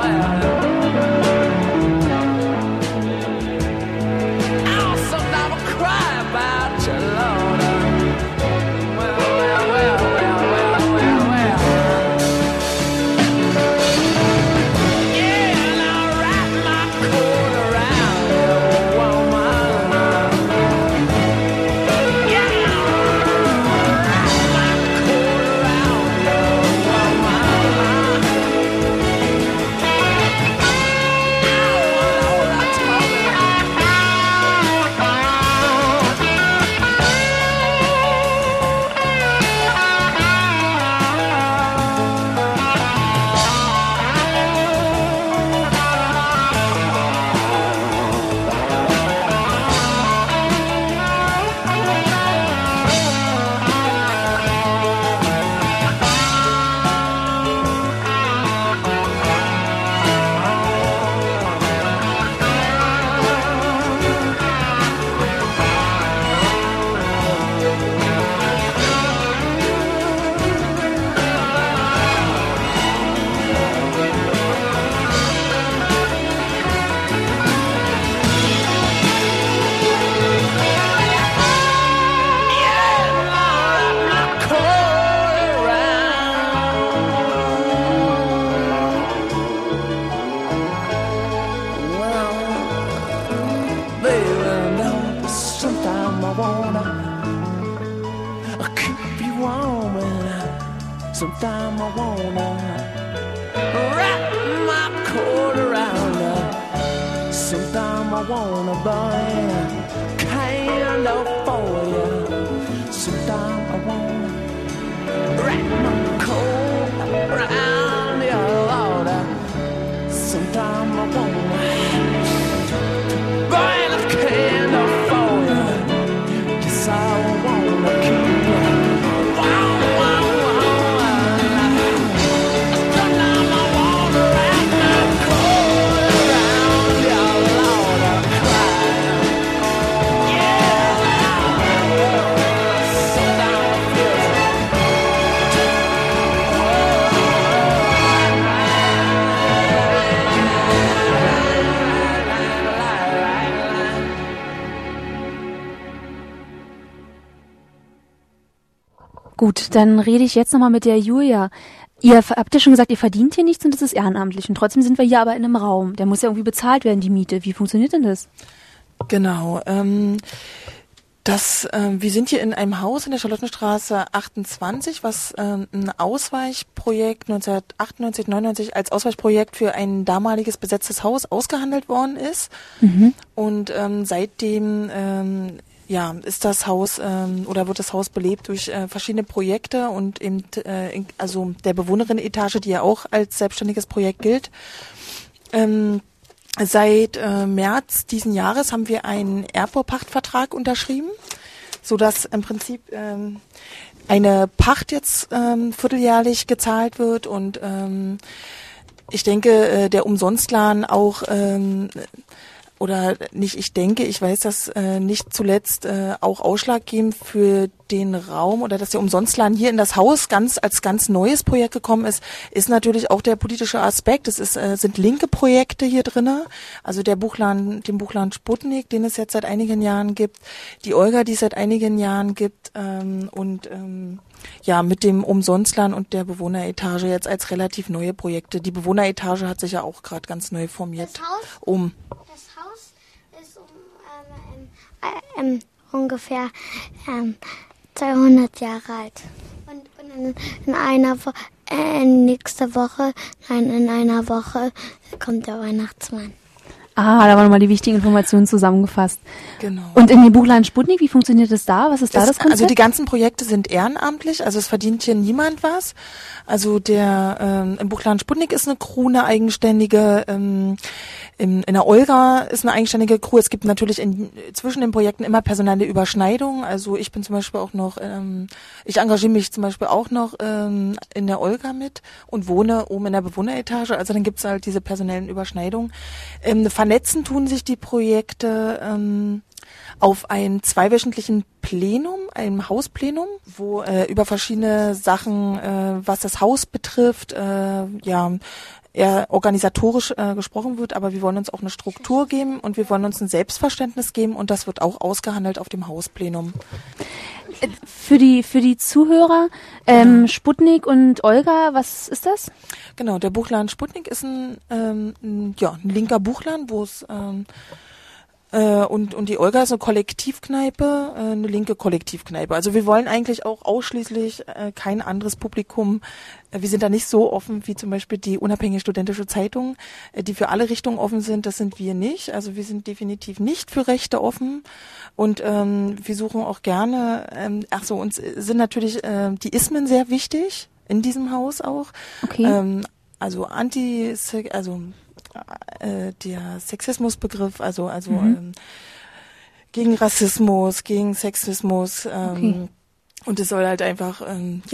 Well, sometimes I cry about you, Lord. Well, well, well, well, well, well, well. Yeah, and I wrap my coat around you, woman. Yeah, I wrap my coat around you, woman. Sometimes I wanna keep you warm, and sometimes I wanna wrap my coat around you. Sometimes I wanna burn a candle for you. Sometimes I wanna wrap my coat around you, Lord. Sometimes I wanna burn a candle for you. Yes, I wanna keep you. Wow, wow, wow. Sometimes I wanna wrap my coat around you, Lord. I cry. Yeah. Sometimes I feel Gut, dann rede ich jetzt nochmal mit der Julia. Ihr habt ja schon gesagt, ihr verdient hier nichts und das ist ehrenamtlich. Und trotzdem sind wir hier aber in einem Raum. Der muss ja irgendwie bezahlt werden, die Miete. Wie funktioniert denn das? Genau. Wir sind hier in einem Haus in der Charlottenstraße 28, was ein Ausweichprojekt 1998, 99 als Ausweichprojekt für ein damaliges besetztes Haus ausgehandelt worden ist. Mhm. Und seitdem ist das Haus oder wird das Haus belebt durch verschiedene Projekte und eben also der Bewohnerin-Etage, die ja auch als selbstständiges Projekt gilt. Seit März diesen Jahres haben wir einen Erbbaupachtvertrag unterschrieben, sodass im Prinzip eine Pacht jetzt vierteljährlich gezahlt wird und ich denke, der Umsonstladen auch oder nicht, ich weiß, dass nicht zuletzt auch ausschlaggebend für den Raum oder dass der Umsonstladen hier in das Haus als ganz neues Projekt gekommen ist natürlich auch der politische Aspekt. Es sind linke Projekte hier drinne, also den Buchladen Sputnik, den es jetzt seit einigen Jahren gibt, die Olga, die es seit einigen Jahren gibt mit dem Umsonstladen und der Bewohneretage jetzt als relativ neue Projekte. Die Bewohneretage hat sich ja auch gerade ganz neu formiert. Das Haus ist ungefähr 200 Jahre alt. Und in einer Woche kommt der Weihnachtsmann. Ah, da waren nochmal die wichtigen Informationen zusammengefasst. Genau. Und in dem Buchladen Sputnik, wie funktioniert das da? Was ist da das Konzept? Also die ganzen Projekte sind ehrenamtlich, also es verdient hier niemand was. Also im Buchladen Sputnik ist eine Crew, eine eigenständige, in der Olga ist eine eigenständige Crew. Es gibt natürlich zwischen den Projekten immer personelle Überschneidungen. Also ich bin zum Beispiel auch noch, ich engagiere mich zum Beispiel auch noch in der Olga mit und wohne oben in der Bewohneretage. Also dann gibt's halt diese personellen Überschneidungen. Vernetzen tun sich die Projekte auf einem 2-wöchentlichen Plenum, einem Hausplenum, wo über verschiedene Sachen, was das Haus betrifft, eher organisatorisch gesprochen wird, aber wir wollen uns auch eine Struktur geben und wir wollen uns ein Selbstverständnis geben und das wird auch ausgehandelt auf dem Hausplenum. Für die Zuhörer, Sputnik und Olga, was ist das? Genau, der Buchladen Sputnik ist ein linker Buchladen, wo es und die Olga ist eine Kollektivkneipe, eine linke Kollektivkneipe. Also wir wollen eigentlich auch ausschließlich kein anderes Publikum. Wir sind da nicht so offen wie zum Beispiel die unabhängige studentische Zeitung, die für alle Richtungen offen sind. Das sind wir nicht. Also wir sind definitiv nicht für Rechte offen und wir suchen auch gerne. Uns sind natürlich die Ismen sehr wichtig in diesem Haus auch. Okay. Der Sexismusbegriff, gegen Rassismus, gegen Sexismus, und es soll halt einfach ein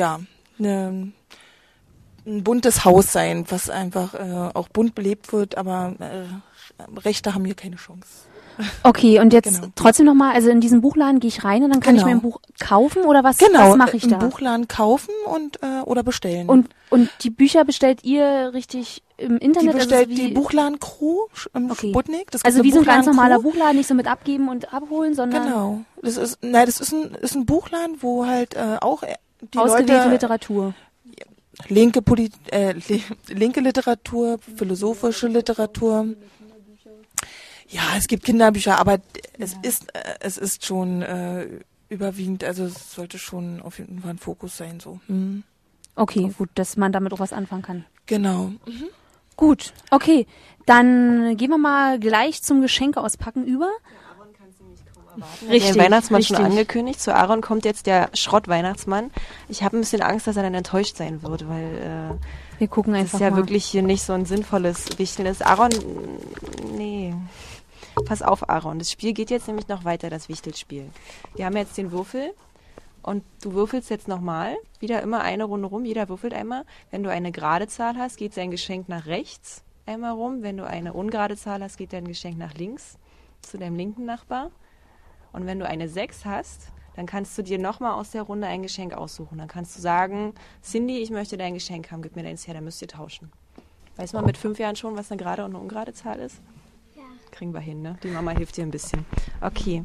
buntes Haus sein, was einfach auch bunt belebt wird, aber Rechte haben hier keine Chance. Okay, und jetzt trotzdem nochmal, also in diesen Buchladen gehe ich rein und dann kann ich mir ein Buch kaufen oder was mache ich da? Ein Buchladen kaufen und oder bestellen. Und die Bücher bestellt ihr richtig im Internet? Die bestellt die Buchladen-Crew im Sputnik. Das also wie so ein ganz normaler Buchladen, nicht so mit abgeben und abholen, sondern... Genau. Das ist ein Buchladen, wo halt auch die ausgewählte Leute... Literatur. Linke Literatur, philosophische Literatur. Ja, es gibt Kinderbücher, aber es ist schon überwiegend, also es sollte schon auf jeden Fall ein Fokus sein, so. Okay, gut, dass man damit auch was anfangen kann. Genau. Gut, okay, dann gehen wir mal gleich zum Geschenke auspacken über. Aaron kann sie nicht kaum erwarten. Richtig, Den Weihnachtsmann richtig. schon angekündigt. Zu Aaron kommt jetzt der Schrott-Weihnachtsmann. Ich habe ein bisschen Angst, dass er dann enttäuscht sein wird, weil wir gucken das einfach ist ja mal. Wirklich hier nicht so ein sinnvolles Wichteln ist. Aaron, nee. Pass auf, Aaron. Das Spiel geht jetzt nämlich noch weiter, das Wichtelspiel. Wir haben jetzt den Würfel und du würfelst jetzt nochmal. Wieder immer eine Runde rum. Jeder würfelt einmal. Wenn du eine gerade Zahl hast, geht sein Geschenk nach rechts einmal rum. Wenn du eine ungerade Zahl hast, geht dein Geschenk nach links zu deinem linken Nachbar. Und wenn du eine 6 hast, dann kannst du dir nochmal aus der Runde ein Geschenk aussuchen. Dann kannst du sagen, Cindy, ich möchte dein Geschenk haben, gib mir deins her, dann müsst ihr tauschen. Weiß man mit 5 Jahren schon, was eine gerade und eine ungerade Zahl ist? Ja. Kriegen wir hin, ne? Die Mama hilft dir ein bisschen. Okay.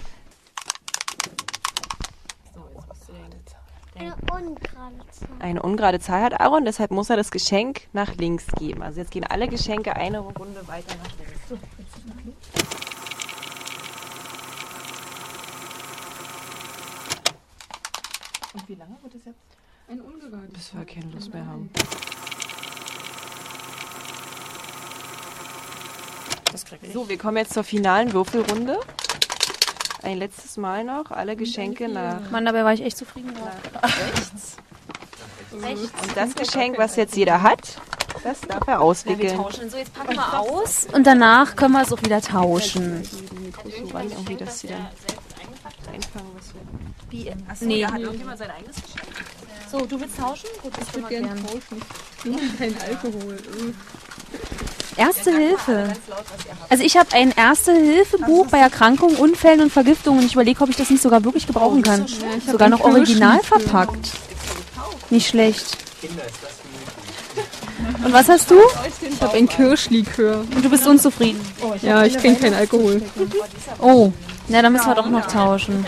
Eine ungerade Zahl. Eine ungerade Zahl hat Aaron, deshalb muss er das Geschenk nach links geben. Also jetzt gehen alle Geschenke eine Runde weiter nach links. Und wie lange wird es jetzt? Ein ungerades. Bis wir keine Lust mehr haben. Das krieg ich. So, wir kommen jetzt zur finalen Würfelrunde. Ein letztes Mal noch. Alle Geschenke nach Mann, dabei war ich echt zufrieden drauf. rechts. Und das Geschenk, was jetzt jeder hat, das darf er auswickeln. So, jetzt packen wir aus und danach können wir es auch wieder tauschen. Die Mikros so ran, irgendwie, dass sie dann einfangen, was wir... Wie? Achso, Nee. da hat irgendjemand sein eigenes Geschenk. So, du willst tauschen? Gut, das können wir klären. Kein Alkohol. Erste Hilfe. Also ich habe ein Erste-Hilfe-Buch bei Erkrankungen, Unfällen und Vergiftungen. Ich überlege, ob ich das nicht sogar wirklich gebrauchen kann. Sogar noch original verpackt. Nicht schlecht. Und was hast du? Ich habe ein Kirschlikör. Und du bist unzufrieden. Ja, ich trinke keinen Alkohol. Oh, na dann müssen wir doch noch tauschen.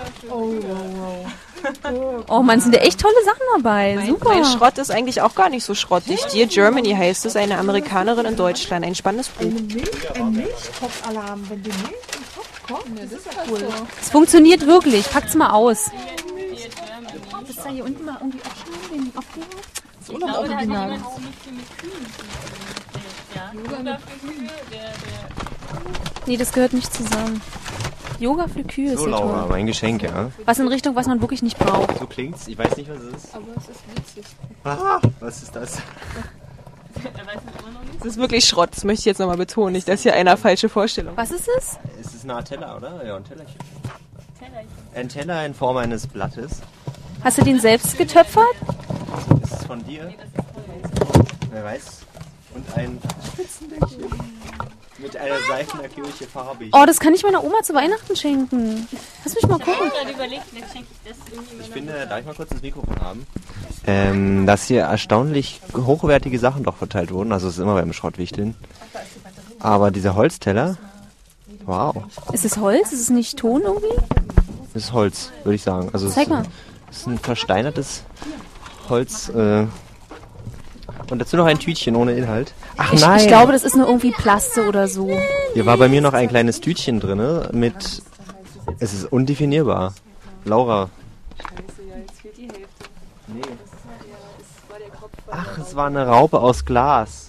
Oh Mann, sind da echt tolle Sachen dabei. Mein Super. Schrott ist eigentlich auch gar nicht so schrottig. Dear Germany heißt es, eine Amerikanerin in Deutschland. Ein spannendes Buch. Ein Milchtopfalarm, wenn du Milch im Topf Es funktioniert wirklich. Packt's mal aus. Ist da hier unten mal irgendwie aufschneiden, den Aufkleber? Das ist auch noch original. Nee, das gehört nicht zusammen. Yoga für Kühe ist So, ja Laura, toll. mein Geschenk, ja. Was in Richtung, was man wirklich nicht braucht. So klingt's. Ich weiß nicht, was es ist. Aber es ist witzig. Ah, was ist das? Es ist wirklich Schrott, das möchte ich jetzt nochmal betonen, nicht, dass hier einer falsche Vorstellung. Was ist es? Es ist eine Art Teller, oder? Ja, ein Tellerchen. Ein Teller in Form eines Blattes. Hast du den selbst getöpfert? Ist es von dir? Wer weiß. Und ein Spitzendeckchen. Mit einer Seifenerkirche farbig. Oh, das kann ich meiner Oma zu Weihnachten schenken. Lass mich mal gucken. Ich finde, darf ich mal kurz das Mikrofon haben? Dass hier erstaunlich hochwertige Sachen doch verteilt wurden. Also es ist immer beim Schrottwichteln. Aber dieser Holzteller, wow. Ist es Holz? Ist es nicht Ton irgendwie? Das ist Holz, würde ich sagen. Also Zeig mal. Es ist ein versteinertes Holz. Und dazu noch ein Tütchen ohne Inhalt. Ach nein! Ich glaube, das ist nur irgendwie Plaste oder so. Hier war bei mir noch ein kleines Tütchen drin mit... Es ist undefinierbar. Laura. Nee. Ach, es war eine Raupe aus Glas.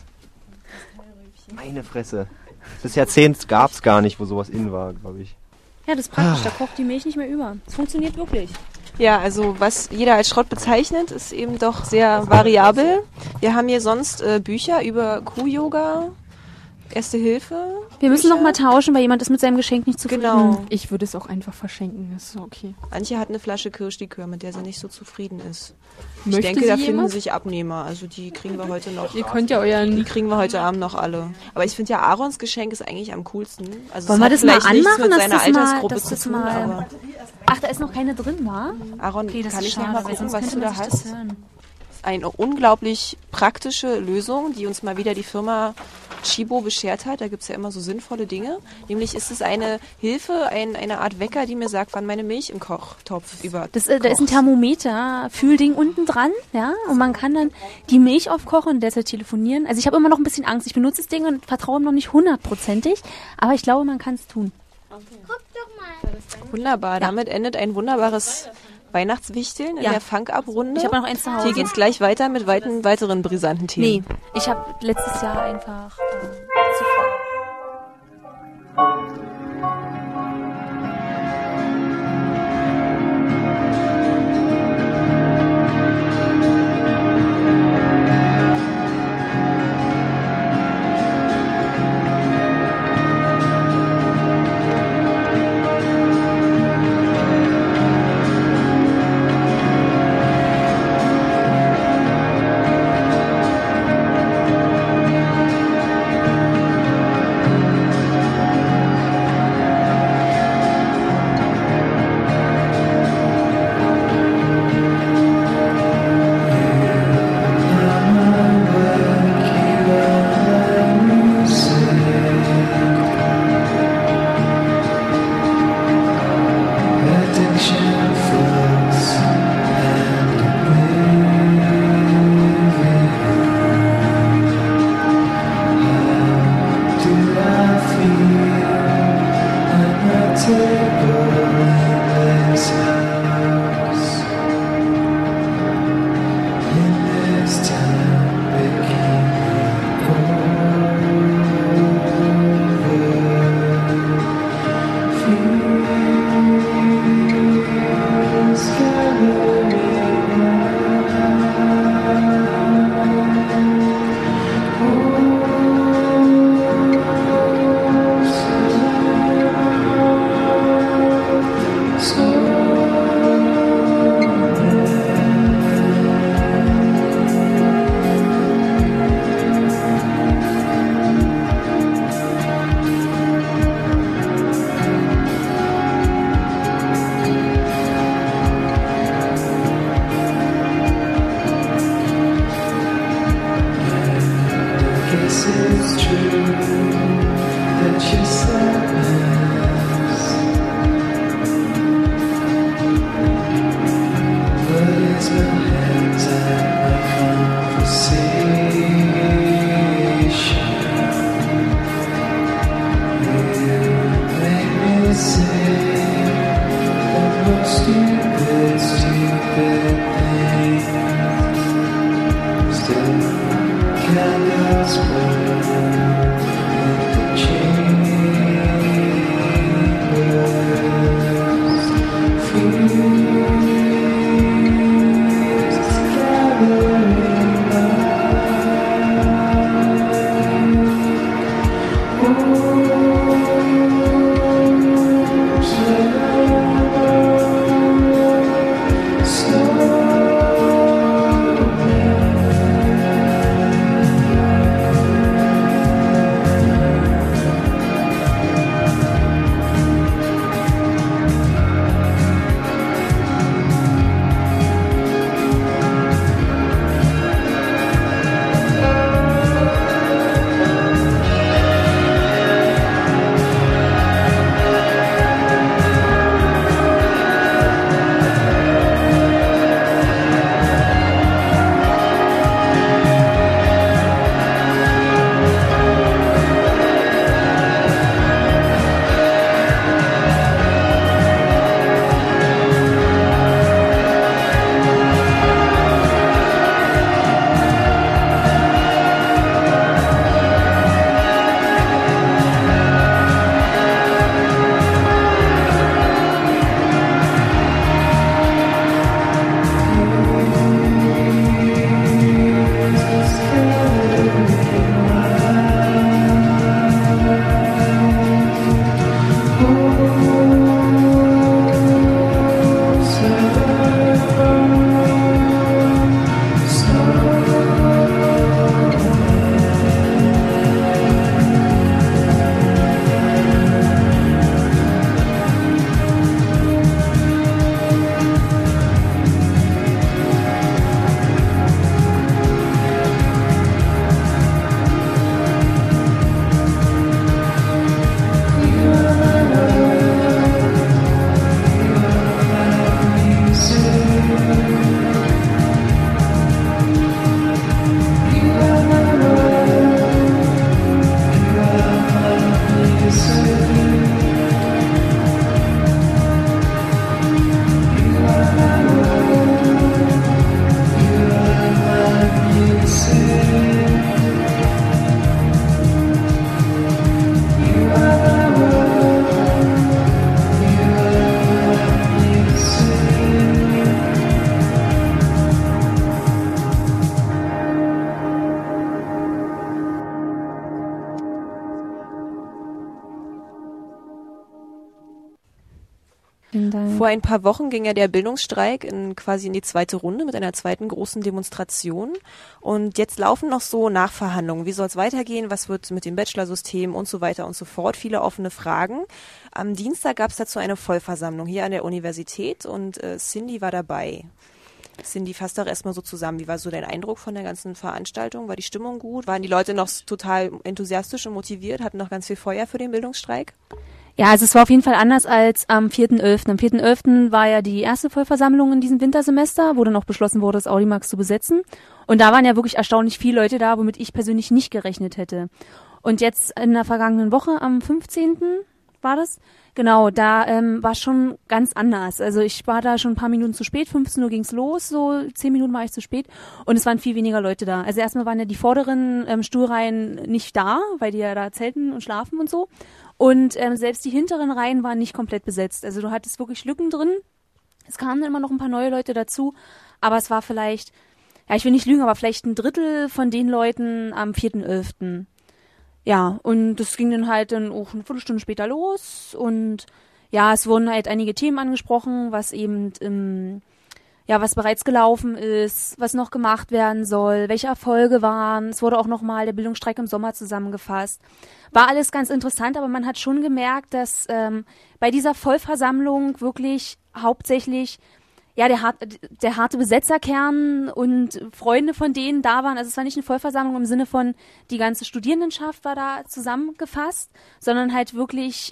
Meine Fresse. Das Jahrzehnt gab es gar nicht, wo sowas in war, glaube ich. Ja, das ist praktisch. Da kocht die Milch nicht mehr über. Es funktioniert wirklich. Ja, also was jeder als Schrott bezeichnet, ist eben doch sehr variabel. Wir haben hier sonst Bücher über Kuh-Yoga, Erste Hilfe. Wir müssen noch mal tauschen, weil jemand ist mit seinem Geschenk nicht zufrieden. Genau. Ich würde es auch einfach verschenken, das ist okay. Antje hat eine Flasche Kirschlikör, mit der sie nicht so zufrieden ist. Möchte ich denke, sie da finden jemand? sich Abnehmer. Also die kriegen wir heute noch. Ihr könnt ja euren... Die kriegen wir heute Abend noch alle. Aber ich finde ja, Aarons Geschenk ist eigentlich am coolsten. Also Wollen wir das es hat mal vielleicht nichts anmachen, mit dass seiner das mal- Altersgruppe dass zu das tun, mal- aber Ach, da ist noch keine drin, wa? Aaron, Okay, das kann ist ich noch schade, mal weil gucken, sonst was könnte du man da sich das hast? hören. Eine unglaublich praktische Lösung, die uns mal wieder die Firma Chibo beschert hat. Da gibt's ja immer so sinnvolle Dinge. Nämlich ist es eine Hilfe, eine Art Wecker, die mir sagt, wann meine Milch im Kochtopf über. Da ist ein Thermometer, Fühlding unten dran, ja, und man kann dann die Milch aufkochen und derzeit telefonieren. Also ich habe immer noch ein bisschen Angst. Ich benutze das Ding und vertraue ihm noch nicht 100%ig, aber ich glaube, man kann es tun. Wunderbar. Damit endet ein wunderbares Weihnachtswichteln in Ja. der Funk-Up-Runde. Ich habe noch eins zu Hause. Hier geht's gleich weiter mit weiteren brisanten Themen. Nee, ich habe letztes Jahr einfach zu viel. Make me Vor ein paar Wochen ging ja der Bildungsstreik quasi in die zweite Runde mit einer zweiten großen Demonstration. Und jetzt laufen noch so Nachverhandlungen. Wie soll es weitergehen? Was wird mit dem Bachelorsystem und so weiter und so fort? Viele offene Fragen. Am Dienstag gab es dazu eine Vollversammlung hier an der Universität und Cindy war dabei. Cindy, fass doch erstmal so zusammen. Wie war so dein Eindruck von der ganzen Veranstaltung? War die Stimmung gut? Waren die Leute noch total enthusiastisch und motiviert? Hatten noch ganz viel Feuer für den Bildungsstreik? Ja, also es war auf jeden Fall anders als am 4.11. Am 4.11. war ja die erste Vollversammlung in diesem Wintersemester, wo dann auch beschlossen wurde, das Audimax zu besetzen. Und da waren ja wirklich erstaunlich viele Leute da, womit ich persönlich nicht gerechnet hätte. Und jetzt in der vergangenen Woche, am 15. war das? Genau, da war es schon ganz anders. Also ich war da schon ein paar Minuten zu spät, 15 Uhr ging's los, so 10 Minuten war ich zu spät und es waren viel weniger Leute da. Also erstmal waren ja die vorderen Stuhlreihen nicht da, weil die ja da zelten und schlafen und so. Und selbst die hinteren Reihen waren nicht komplett besetzt. Also du hattest wirklich Lücken drin. Es kamen dann immer noch ein paar neue Leute dazu, aber es war vielleicht, ja, ich will nicht lügen, aber vielleicht ein Drittel von den Leuten am 4.11. Ja, und das ging dann halt dann auch eine Viertelstunde später los und ja, es wurden halt einige Themen angesprochen, was eben was bereits gelaufen ist, was noch gemacht werden soll, welche Erfolge waren. Es wurde auch nochmal der Bildungsstreik im Sommer zusammengefasst. War alles ganz interessant, aber man hat schon gemerkt, dass bei dieser Vollversammlung wirklich hauptsächlich ja der harte Besetzerkern und Freunde von denen da waren. Also es war nicht eine Vollversammlung im Sinne von die ganze Studierendenschaft war da zusammengefasst, sondern halt wirklich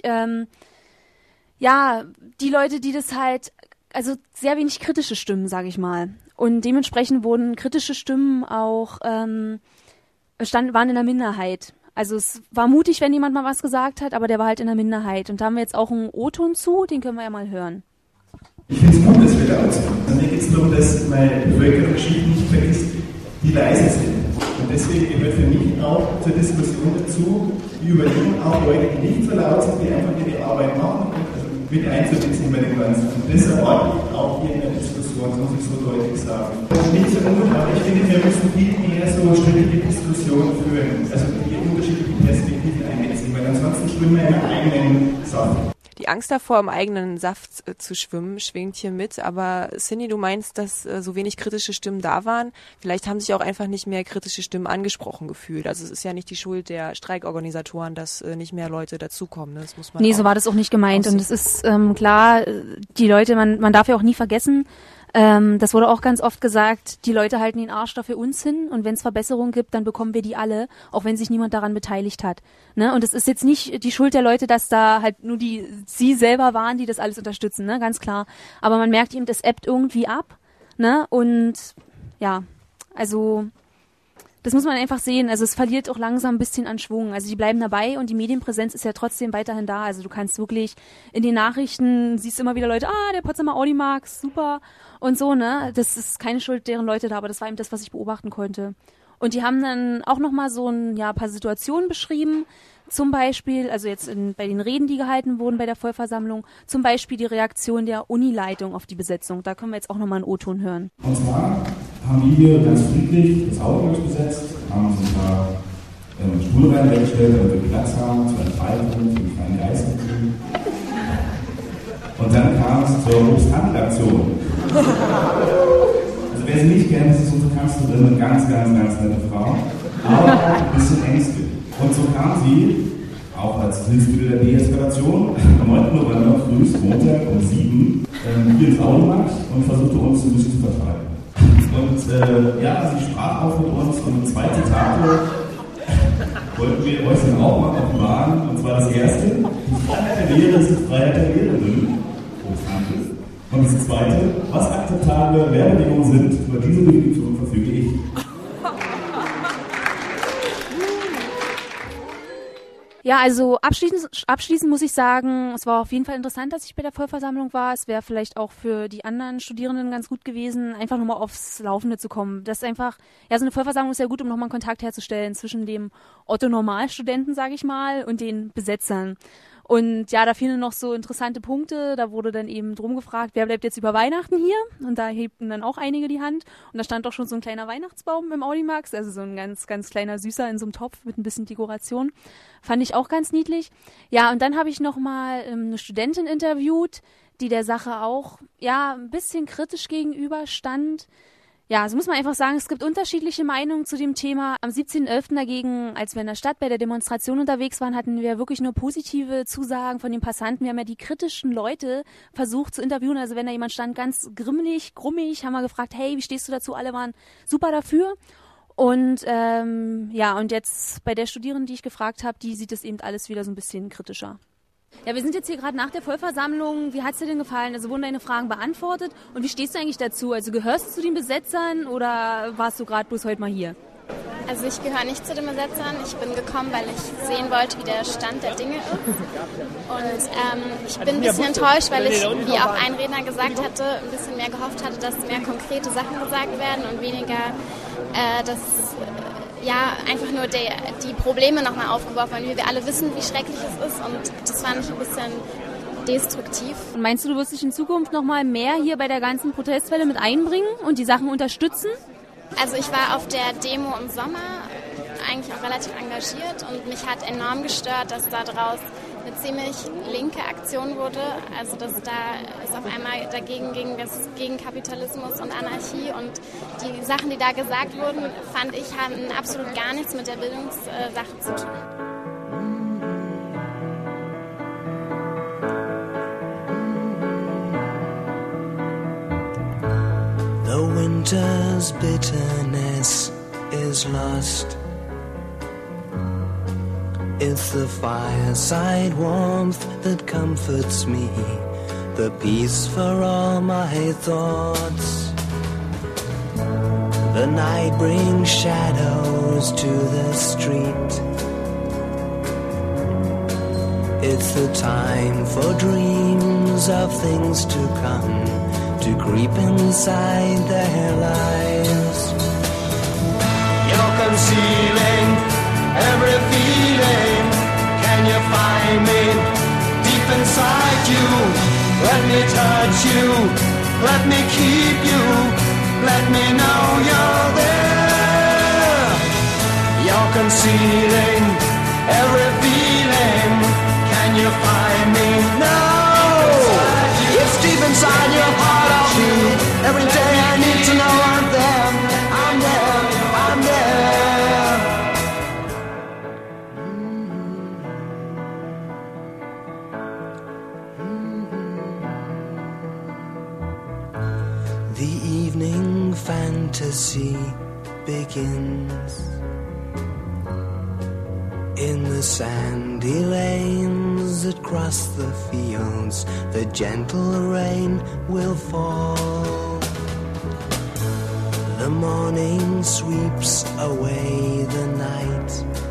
die Leute, die das halt, also sehr wenig kritische Stimmen, sage ich mal. Und dementsprechend wurden kritische Stimmen auch waren in der Minderheit. Also es war mutig, wenn jemand mal was gesagt hat, aber der war halt in der Minderheit. Und da haben wir jetzt auch einen O-Ton zu, den können wir ja mal hören. Ich finde es gut, dass wir laut sind. Mir geht es darum, dass meine Bevölkerungsschicht nicht vergisst, die leise sind. Und deswegen gehört für mich auch zur Diskussion dazu, die überlegen auch Leute, die nicht so laut sind, die einfach ihre Arbeit machen, also mit einzubeziehen bei dem Ganzen. Und das erwarte ich auch hier in der Diskussion, das muss ich so deutlich sagen. Nicht so ungut, aber ich finde, wir müssen viel mehr so strittige Diskussionen führen, also die unterschiedlichen Perspektiven Stiefel einbeziehen, weil ansonsten schwimmen wir im eigenen Saft. Die Angst davor, im eigenen Saft zu schwimmen, schwingt hier mit. Aber Cindy, du meinst, dass so wenig kritische Stimmen da waren? Vielleicht haben sich auch einfach nicht mehr kritische Stimmen angesprochen gefühlt. Also es ist ja nicht die Schuld der Streikorganisatoren, dass nicht mehr Leute dazukommen. Das muss man Nee, so war das auch nicht gemeint. Und es ist klar, die Leute, man darf ja auch nie vergessen, das wurde auch ganz oft gesagt, die Leute halten den Arsch dafür uns hin und wenn es Verbesserungen gibt, dann bekommen wir die alle, auch wenn sich niemand daran beteiligt hat. Ne? Und es ist jetzt nicht die Schuld der Leute, dass da halt nur sie selber waren, die das alles unterstützen, ne? Ganz klar. Aber man merkt ihm, das ebbt irgendwie ab. Ne? Und ja, also das muss man einfach sehen. Also es verliert auch langsam ein bisschen an Schwung. Also die bleiben dabei und die Medienpräsenz ist ja trotzdem weiterhin da. Also du kannst wirklich in den Nachrichten, siehst immer wieder Leute, der Potsdamer Audimax, super und so, ne? Das ist keine Schuld deren Leute da, aber das war eben das, was ich beobachten konnte. Und die haben dann auch nochmal so ein paar Situationen beschrieben. Zum Beispiel, also jetzt bei den Reden, die gehalten wurden bei der Vollversammlung, zum Beispiel die Reaktion der Unileitung auf die Besetzung. Da können wir jetzt auch nochmal einen O-Ton hören. Und zwar haben wir hier ganz friedlich das Audimax besetzt, haben uns ein paar Stuhlreihen weggestellt, damit wir Platz haben, zur Entfaltung, für die freien Geister. Und dann kam es zur Obsthandelsaktion. Also wer sie nicht kennt, das ist unsere Kanzlerin, eine ganz, ganz, ganz nette Frau, aber auch ein bisschen ängstlich. Und so kam sie, auch als Hilfsmittel der Deeskalation, am 9. November früh, Montag um 7, hier ins Audimax und versuchte uns ein bisschen zu vertreiben. Und sie sprach auch mit uns und 2 Zitate wollten wir euch dann auch mal offenbaren. Und zwar das erste: Die Freiheit der Lehre ist die Freiheit der Lehrerin. Und das zweite: Was akzeptable Lehrbedingungen sind, über diese Definition verfüge ich. Ja, also abschließend muss ich sagen, es war auf jeden Fall interessant, dass ich bei der Vollversammlung war. Es wäre vielleicht auch für die anderen Studierenden ganz gut gewesen, einfach nochmal aufs Laufende zu kommen. Das ist einfach, ja, so eine Vollversammlung ist ja gut, um nochmal einen Kontakt herzustellen zwischen dem Otto-Normalstudenten, sage ich mal, und den Besetzern. Und ja, da fielen noch so interessante Punkte. Da wurde dann eben drum gefragt, wer bleibt jetzt über Weihnachten hier? Und da hebten dann auch einige die Hand. Und da stand doch schon so ein kleiner Weihnachtsbaum im Audimax, also so ein ganz, ganz kleiner Süßer in so einem Topf mit ein bisschen Dekoration. Fand ich auch ganz niedlich. Ja, und dann habe ich noch mal eine Studentin interviewt, die der Sache auch ein bisschen kritisch gegenüberstand. Ja, so muss man einfach sagen, es gibt unterschiedliche Meinungen zu dem Thema. Am 17.11. dagegen, als wir in der Stadt bei der Demonstration unterwegs waren, hatten wir wirklich nur positive Zusagen von den Passanten. Wir haben ja die kritischen Leute versucht zu interviewen. Also wenn da jemand stand, ganz grimmelig, grummig, haben wir gefragt, hey, wie stehst du dazu? Alle waren super dafür. Und und jetzt bei der Studierenden, die ich gefragt habe, die sieht es eben alles wieder so ein bisschen kritischer. Ja, wir sind jetzt hier gerade nach der Vollversammlung. Wie hat's dir denn gefallen? Also wurden deine Fragen beantwortet? Und wie stehst du eigentlich dazu? Also gehörst du zu den Besetzern oder warst du gerade bloß heute mal hier? Also ich gehöre nicht zu den Besetzern. Ich bin gekommen, weil ich sehen wollte, wie der Stand der Dinge ist. Und ich bin ein bisschen enttäuscht, weil ich, wie auch ein Redner gesagt hatte, ein bisschen mehr gehofft hatte, dass mehr konkrete Sachen gesagt werden und weniger einfach nur die Probleme nochmal aufgeworfen werden, wie wir alle wissen, wie schrecklich es ist, und das fand ich ein bisschen destruktiv. Und meinst du, du wirst dich in Zukunft nochmal mehr hier bei der ganzen Protestwelle mit einbringen und die Sachen unterstützen? Also ich war auf der Demo im Sommer eigentlich auch relativ engagiert und mich hat enorm gestört, dass da draus eine ziemlich linke Aktion wurde, also dass da es auf einmal dagegen ging, gegen Kapitalismus und Anarchie, und die Sachen, die da gesagt wurden, fand ich, haben absolut gar nichts mit der Bildungssache zu tun. The winter's bitterness is lost. It's the fireside warmth that comforts me, the peace for all my thoughts. The night brings shadows to the street. It's the time for dreams of things to come, to creep inside their lives. You're concealing every feeling. Can you find me deep inside you? Let me touch you, let me keep you, let me know you're there. You're concealing every feeling. Can you find me? No, it's deep inside your heart of you. Every day I need to know I'm there, I'm there, I'm there. The evening fantasy begins in the sandy lanes that cross the fields. The gentle rain will fall. The morning sweeps away the night,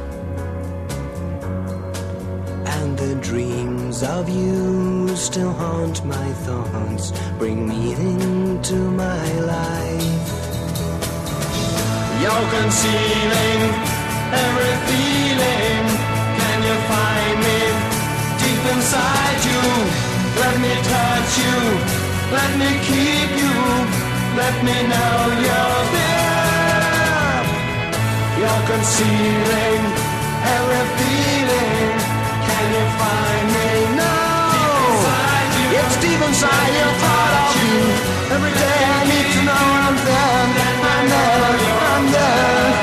and the dreams of you still haunt my thoughts, bring meaning to my life. You're concealing every feeling. Can you find me deep inside you? Let me touch you, let me keep you, let me know you're there. You're concealing every feeling. Can you find me? No, it's deep inside your part of you. Every day I need to know I'm there, I'm there, I'm there.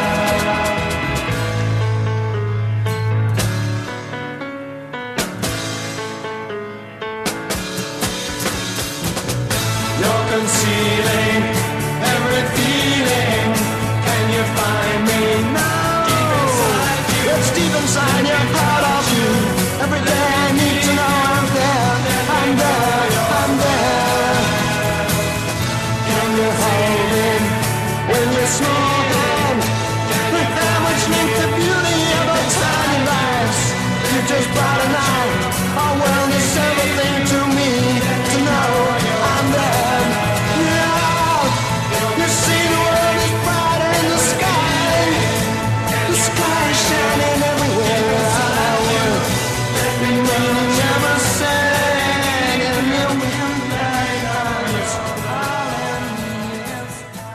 You're concealing every feeling. Can you find me? No, it's deep inside your part of you. Every day I need to know I'm there, I'm there, I'm there. Can you hold it with your small hand? With that which makes the beauty of our tiny lives. You just brought a night. Our world is everything to me. To know I'm there. Yeah, you see the world is brighter in the sky. The sky is shining everywhere. I will remain never sad. And you will light us all and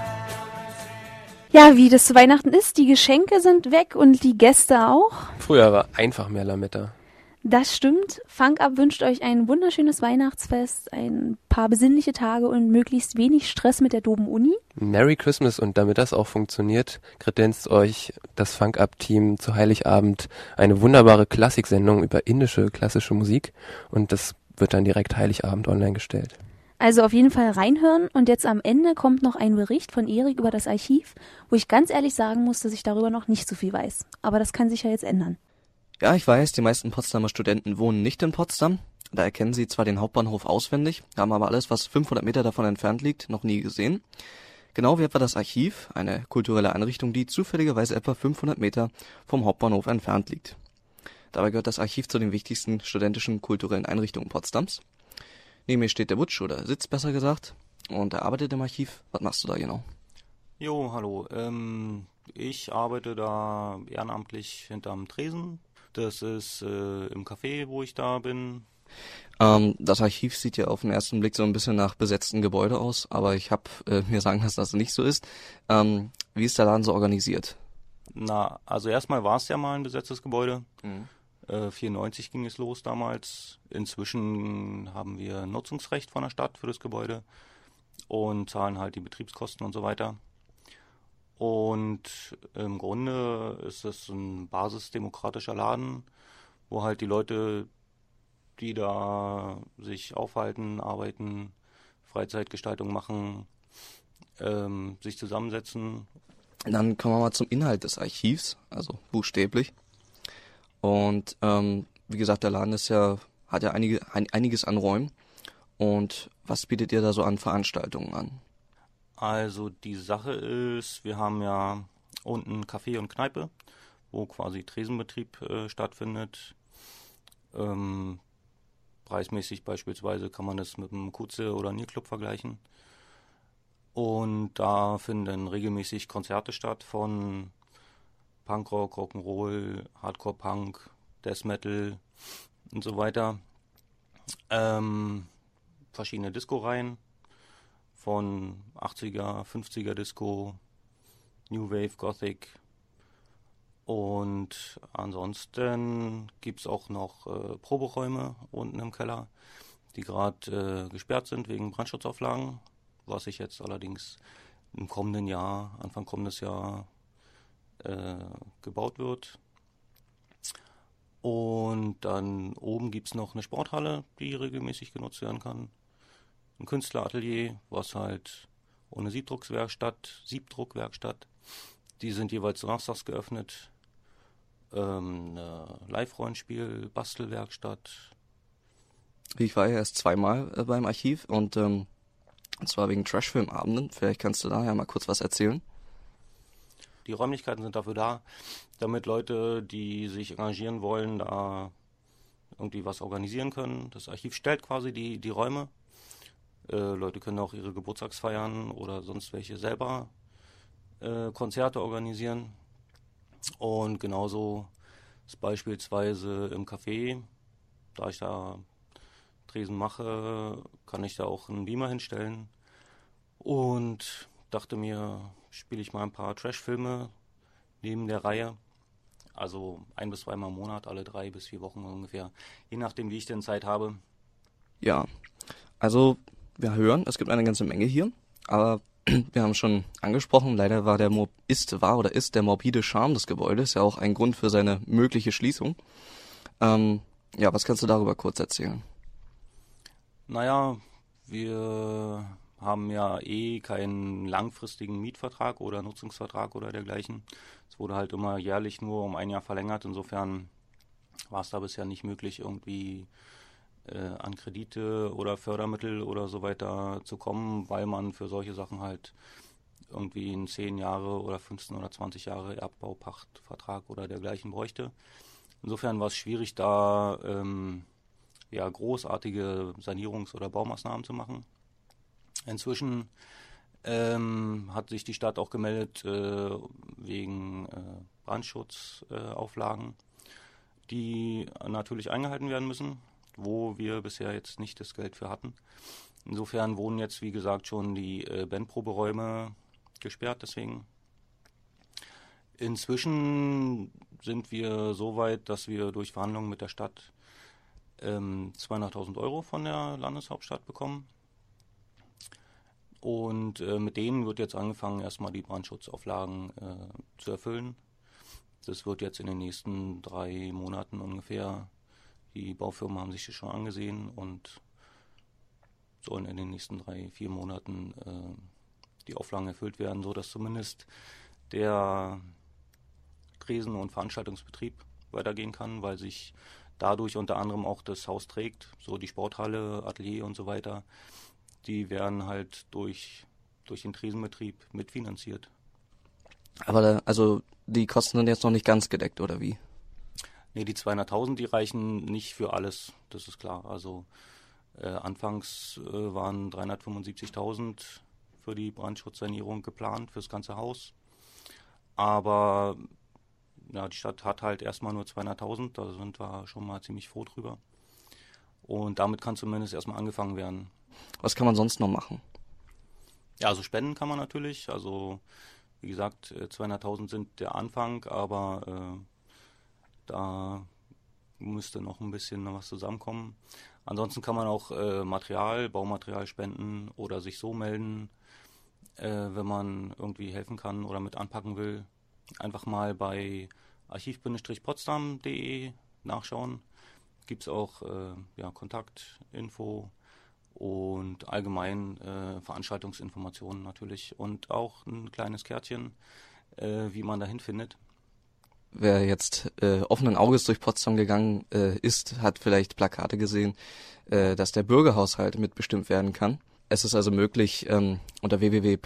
Ja, wie das zu Weihnachten ist, die Geschenke sind weg und die Gäste auch. Früher war einfach mehr Lametta. Das stimmt. Funk Up wünscht euch ein wunderschönes Weihnachtsfest, ein paar besinnliche Tage und möglichst wenig Stress mit der doofen Uni. Merry Christmas, und damit das auch funktioniert, kredenzt euch das Funk Up Team zu Heiligabend eine wunderbare Klassiksendung über indische klassische Musik, und das wird dann direkt Heiligabend online gestellt. Also auf jeden Fall reinhören, und jetzt am Ende kommt noch ein Bericht von Erik über das Archiv, wo ich ganz ehrlich sagen muss, dass ich darüber noch nicht so viel weiß. Aber das kann sich ja jetzt ändern. Ja, ich weiß, die meisten Potsdamer Studenten wohnen nicht in Potsdam. Daher kennen sie zwar den Hauptbahnhof auswendig, haben aber alles, was 500 Meter davon entfernt liegt, noch nie gesehen. Genau wie etwa das Archiv, eine kulturelle Einrichtung, die zufälligerweise etwa 500 Meter vom Hauptbahnhof entfernt liegt. Dabei gehört das Archiv zu den wichtigsten studentischen kulturellen Einrichtungen Potsdams. Neben mir steht der Butsch, oder sitzt besser gesagt, und er arbeitet im Archiv. Was machst du da genau? Jo, hallo. Ich arbeite da ehrenamtlich hinterm Tresen. Das ist im Café, wo ich da bin. Das Archiv sieht ja auf den ersten Blick so ein bisschen nach besetzten Gebäude aus, aber ich habe mir sagen lassen, dass das nicht so ist. Wie ist der Laden so organisiert? Na, also erstmal war es ja mal ein besetztes Gebäude. 94 ging es los damals. Inzwischen haben wir Nutzungsrecht von der Stadt für das Gebäude und zahlen halt die Betriebskosten und so weiter. Und im Grunde ist es ein basisdemokratischer Laden, wo halt die Leute, die da sich aufhalten, arbeiten, Freizeitgestaltung machen, sich zusammensetzen. Dann kommen wir mal zum Inhalt des Archivs, also buchstäblich. Und wie gesagt, der Laden hat ja einiges an Räumen. Und was bietet ihr da so an Veranstaltungen an? Also die Sache ist, wir haben ja unten Café und Kneipe, wo quasi Tresenbetrieb stattfindet. Preismäßig beispielsweise kann man das mit einem Kuze oder Nierclub vergleichen. Und da finden regelmäßig Konzerte statt von Punkrock, Rock'n'Roll, Hardcore-Punk, Death Metal und so weiter. Verschiedene Disco-Reihen von 80er, 50er Disco, New Wave, Gothic Und ansonsten gibt's auch noch Proberäume unten im Keller, die gerade gesperrt sind wegen Brandschutzauflagen, was sich jetzt allerdings im kommenden Jahr, Anfang kommendes Jahr gebaut wird. Und dann oben gibt's noch eine Sporthalle, die regelmäßig genutzt werden kann. Ein Künstleratelier, was halt ohne Siebdruckwerkstatt. Die sind jeweils donnerstags geöffnet. Eine Live-Rollenspiel, Bastelwerkstatt. Ich war ja erst zweimal beim Archiv und zwar wegen Trashfilmabenden. Vielleicht kannst du da ja mal kurz was erzählen. Die Räumlichkeiten sind dafür da, damit Leute, die sich engagieren wollen, da irgendwie was organisieren können. Das Archiv stellt quasi die Räume. Leute können auch ihre Geburtstagsfeiern oder sonst welche selber Konzerte organisieren. Und genauso ist beispielsweise im Café, da ich da Tresen mache, kann ich da auch einen Beamer hinstellen. Und dachte mir, spiele ich mal ein paar Trash-Filme neben der Reihe. Also 1 bis 2 Mal im Monat, alle 3 bis 4 Wochen ungefähr. Je nachdem, wie ich denn Zeit habe. Ja, also wir hören, es gibt eine ganze Menge hier, aber wir haben schon angesprochen, leider war ist der morbide Charme des Gebäudes ja auch ein Grund für seine mögliche Schließung. Ja, was kannst du darüber kurz erzählen? Naja, wir haben ja keinen langfristigen Mietvertrag oder Nutzungsvertrag oder dergleichen. Es wurde halt immer jährlich nur um 1 Jahr verlängert. Insofern war es da bisher nicht möglich, irgendwie an Kredite oder Fördermittel oder so weiter zu kommen, weil man für solche Sachen halt irgendwie einen 10 Jahre oder 15 oder 20 Jahre Erbbaupachtvertrag oder dergleichen bräuchte. Insofern war es schwierig, da großartige Sanierungs- oder Baumaßnahmen zu machen. Inzwischen hat sich die Stadt auch gemeldet wegen Brandschutzauflagen, die natürlich eingehalten werden müssen, wo wir bisher jetzt nicht das Geld für hatten. Insofern wurden jetzt, wie gesagt, schon die Bandproberäume gesperrt, deswegen. Inzwischen sind wir so weit, dass wir durch Verhandlungen mit der Stadt 200.000 Euro von der Landeshauptstadt bekommen. Und mit denen wird jetzt angefangen, erstmal die Brandschutzauflagen zu erfüllen. Das wird jetzt in den nächsten 3 Monaten ungefähr. Die Baufirmen haben sich das schon angesehen und sollen in den nächsten 3-4 Monaten die Auflagen erfüllt werden, sodass zumindest der Tresen- und Veranstaltungsbetrieb weitergehen kann, weil sich dadurch unter anderem auch das Haus trägt, so die Sporthalle, Atelier und so weiter. Die werden halt durch den Tresenbetrieb mitfinanziert. Aber also die Kosten sind jetzt noch nicht ganz gedeckt, oder wie? Nee, die 200.000, die reichen nicht für alles, das ist klar. Also anfangs waren 375.000 für die Brandschutzsanierung geplant, fürs ganze Haus. Aber ja, die Stadt hat halt erstmal nur 200.000, da sind wir schon mal ziemlich froh drüber. Und damit kann zumindest erstmal angefangen werden. Was kann man sonst noch machen? Ja, also spenden kann man natürlich. Also wie gesagt, 200.000 sind der Anfang, aber da müsste noch ein bisschen was zusammenkommen. Ansonsten kann man auch Baumaterial spenden oder sich so melden, wenn man irgendwie helfen kann oder mit anpacken will. Einfach mal bei archiv-potsdam.de nachschauen. Gibt es auch Kontaktinfo und allgemein Veranstaltungsinformationen natürlich und auch ein kleines Kärtchen, wie man dahin findet. Wer jetzt offenen Auges durch Potsdam gegangen ist, hat vielleicht Plakate gesehen, dass der Bürgerhaushalt mitbestimmt werden kann. Es ist also möglich, unter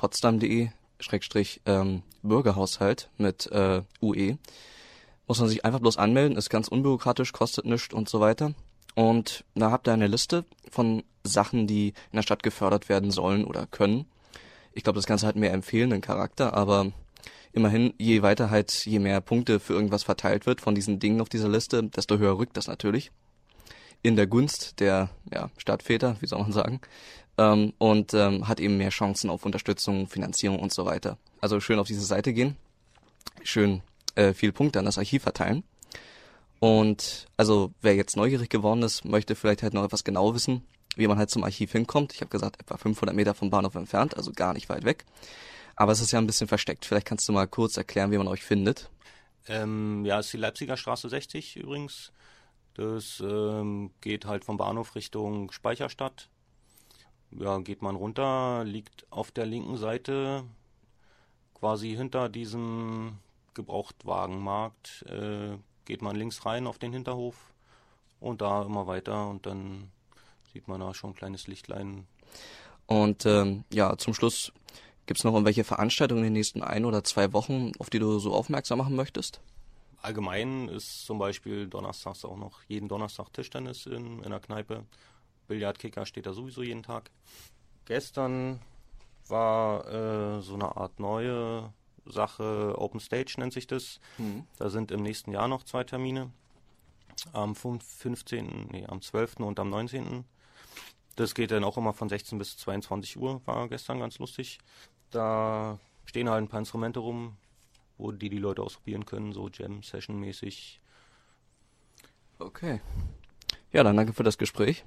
www.potsdam.de/Bürgerhaushalt mit UE muss man sich einfach bloß anmelden, ist ganz unbürokratisch, kostet nichts und so weiter. Und da habt ihr eine Liste von Sachen, die in der Stadt gefördert werden sollen oder können. Ich glaube, das Ganze hat mehr empfehlenden Charakter, aber immerhin, je mehr Punkte für irgendwas verteilt wird von diesen Dingen auf dieser Liste, desto höher rückt das natürlich. In der Gunst der Stadtväter, wie soll man sagen, und hat eben mehr Chancen auf Unterstützung, Finanzierung und so weiter. Also schön auf diese Seite gehen, schön viele Punkte an das Archiv verteilen. Und also wer jetzt neugierig geworden ist, möchte vielleicht halt noch etwas genau wissen, wie man halt zum Archiv hinkommt. Ich habe gesagt, etwa 500 Meter vom Bahnhof entfernt, also gar nicht weit weg. Aber es ist ja ein bisschen versteckt. Vielleicht kannst du mal kurz erklären, wie man euch findet. Ja, es ist die Leipziger Straße 60 übrigens. Das geht halt vom Bahnhof Richtung Speicherstadt. Ja, geht man runter, liegt auf der linken Seite quasi hinter diesem Gebrauchtwagenmarkt. Geht man links rein auf den Hinterhof und da immer weiter und dann sieht man da schon ein kleines Lichtlein. Und ja, zum Schluss, gibt's noch irgendwelche Veranstaltungen in den nächsten 1 oder 2 Wochen, auf die du so aufmerksam machen möchtest? Allgemein ist zum Beispiel donnerstags auch noch jeden Donnerstag Tischtennis in der Kneipe. Billardkicker steht da sowieso jeden Tag. Gestern war so eine Art neue Sache, Open Stage nennt sich das. Da sind im nächsten Jahr noch 2 Termine. Am 12. und am 19. Das geht dann auch immer von 16 bis 22 Uhr, war gestern ganz lustig. Da stehen halt ein paar Instrumente rum, wo die Leute ausprobieren können, so Jam-Session-mäßig. Okay. Ja, dann danke für das Gespräch.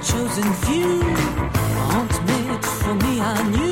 chosen few aren't made for me and you.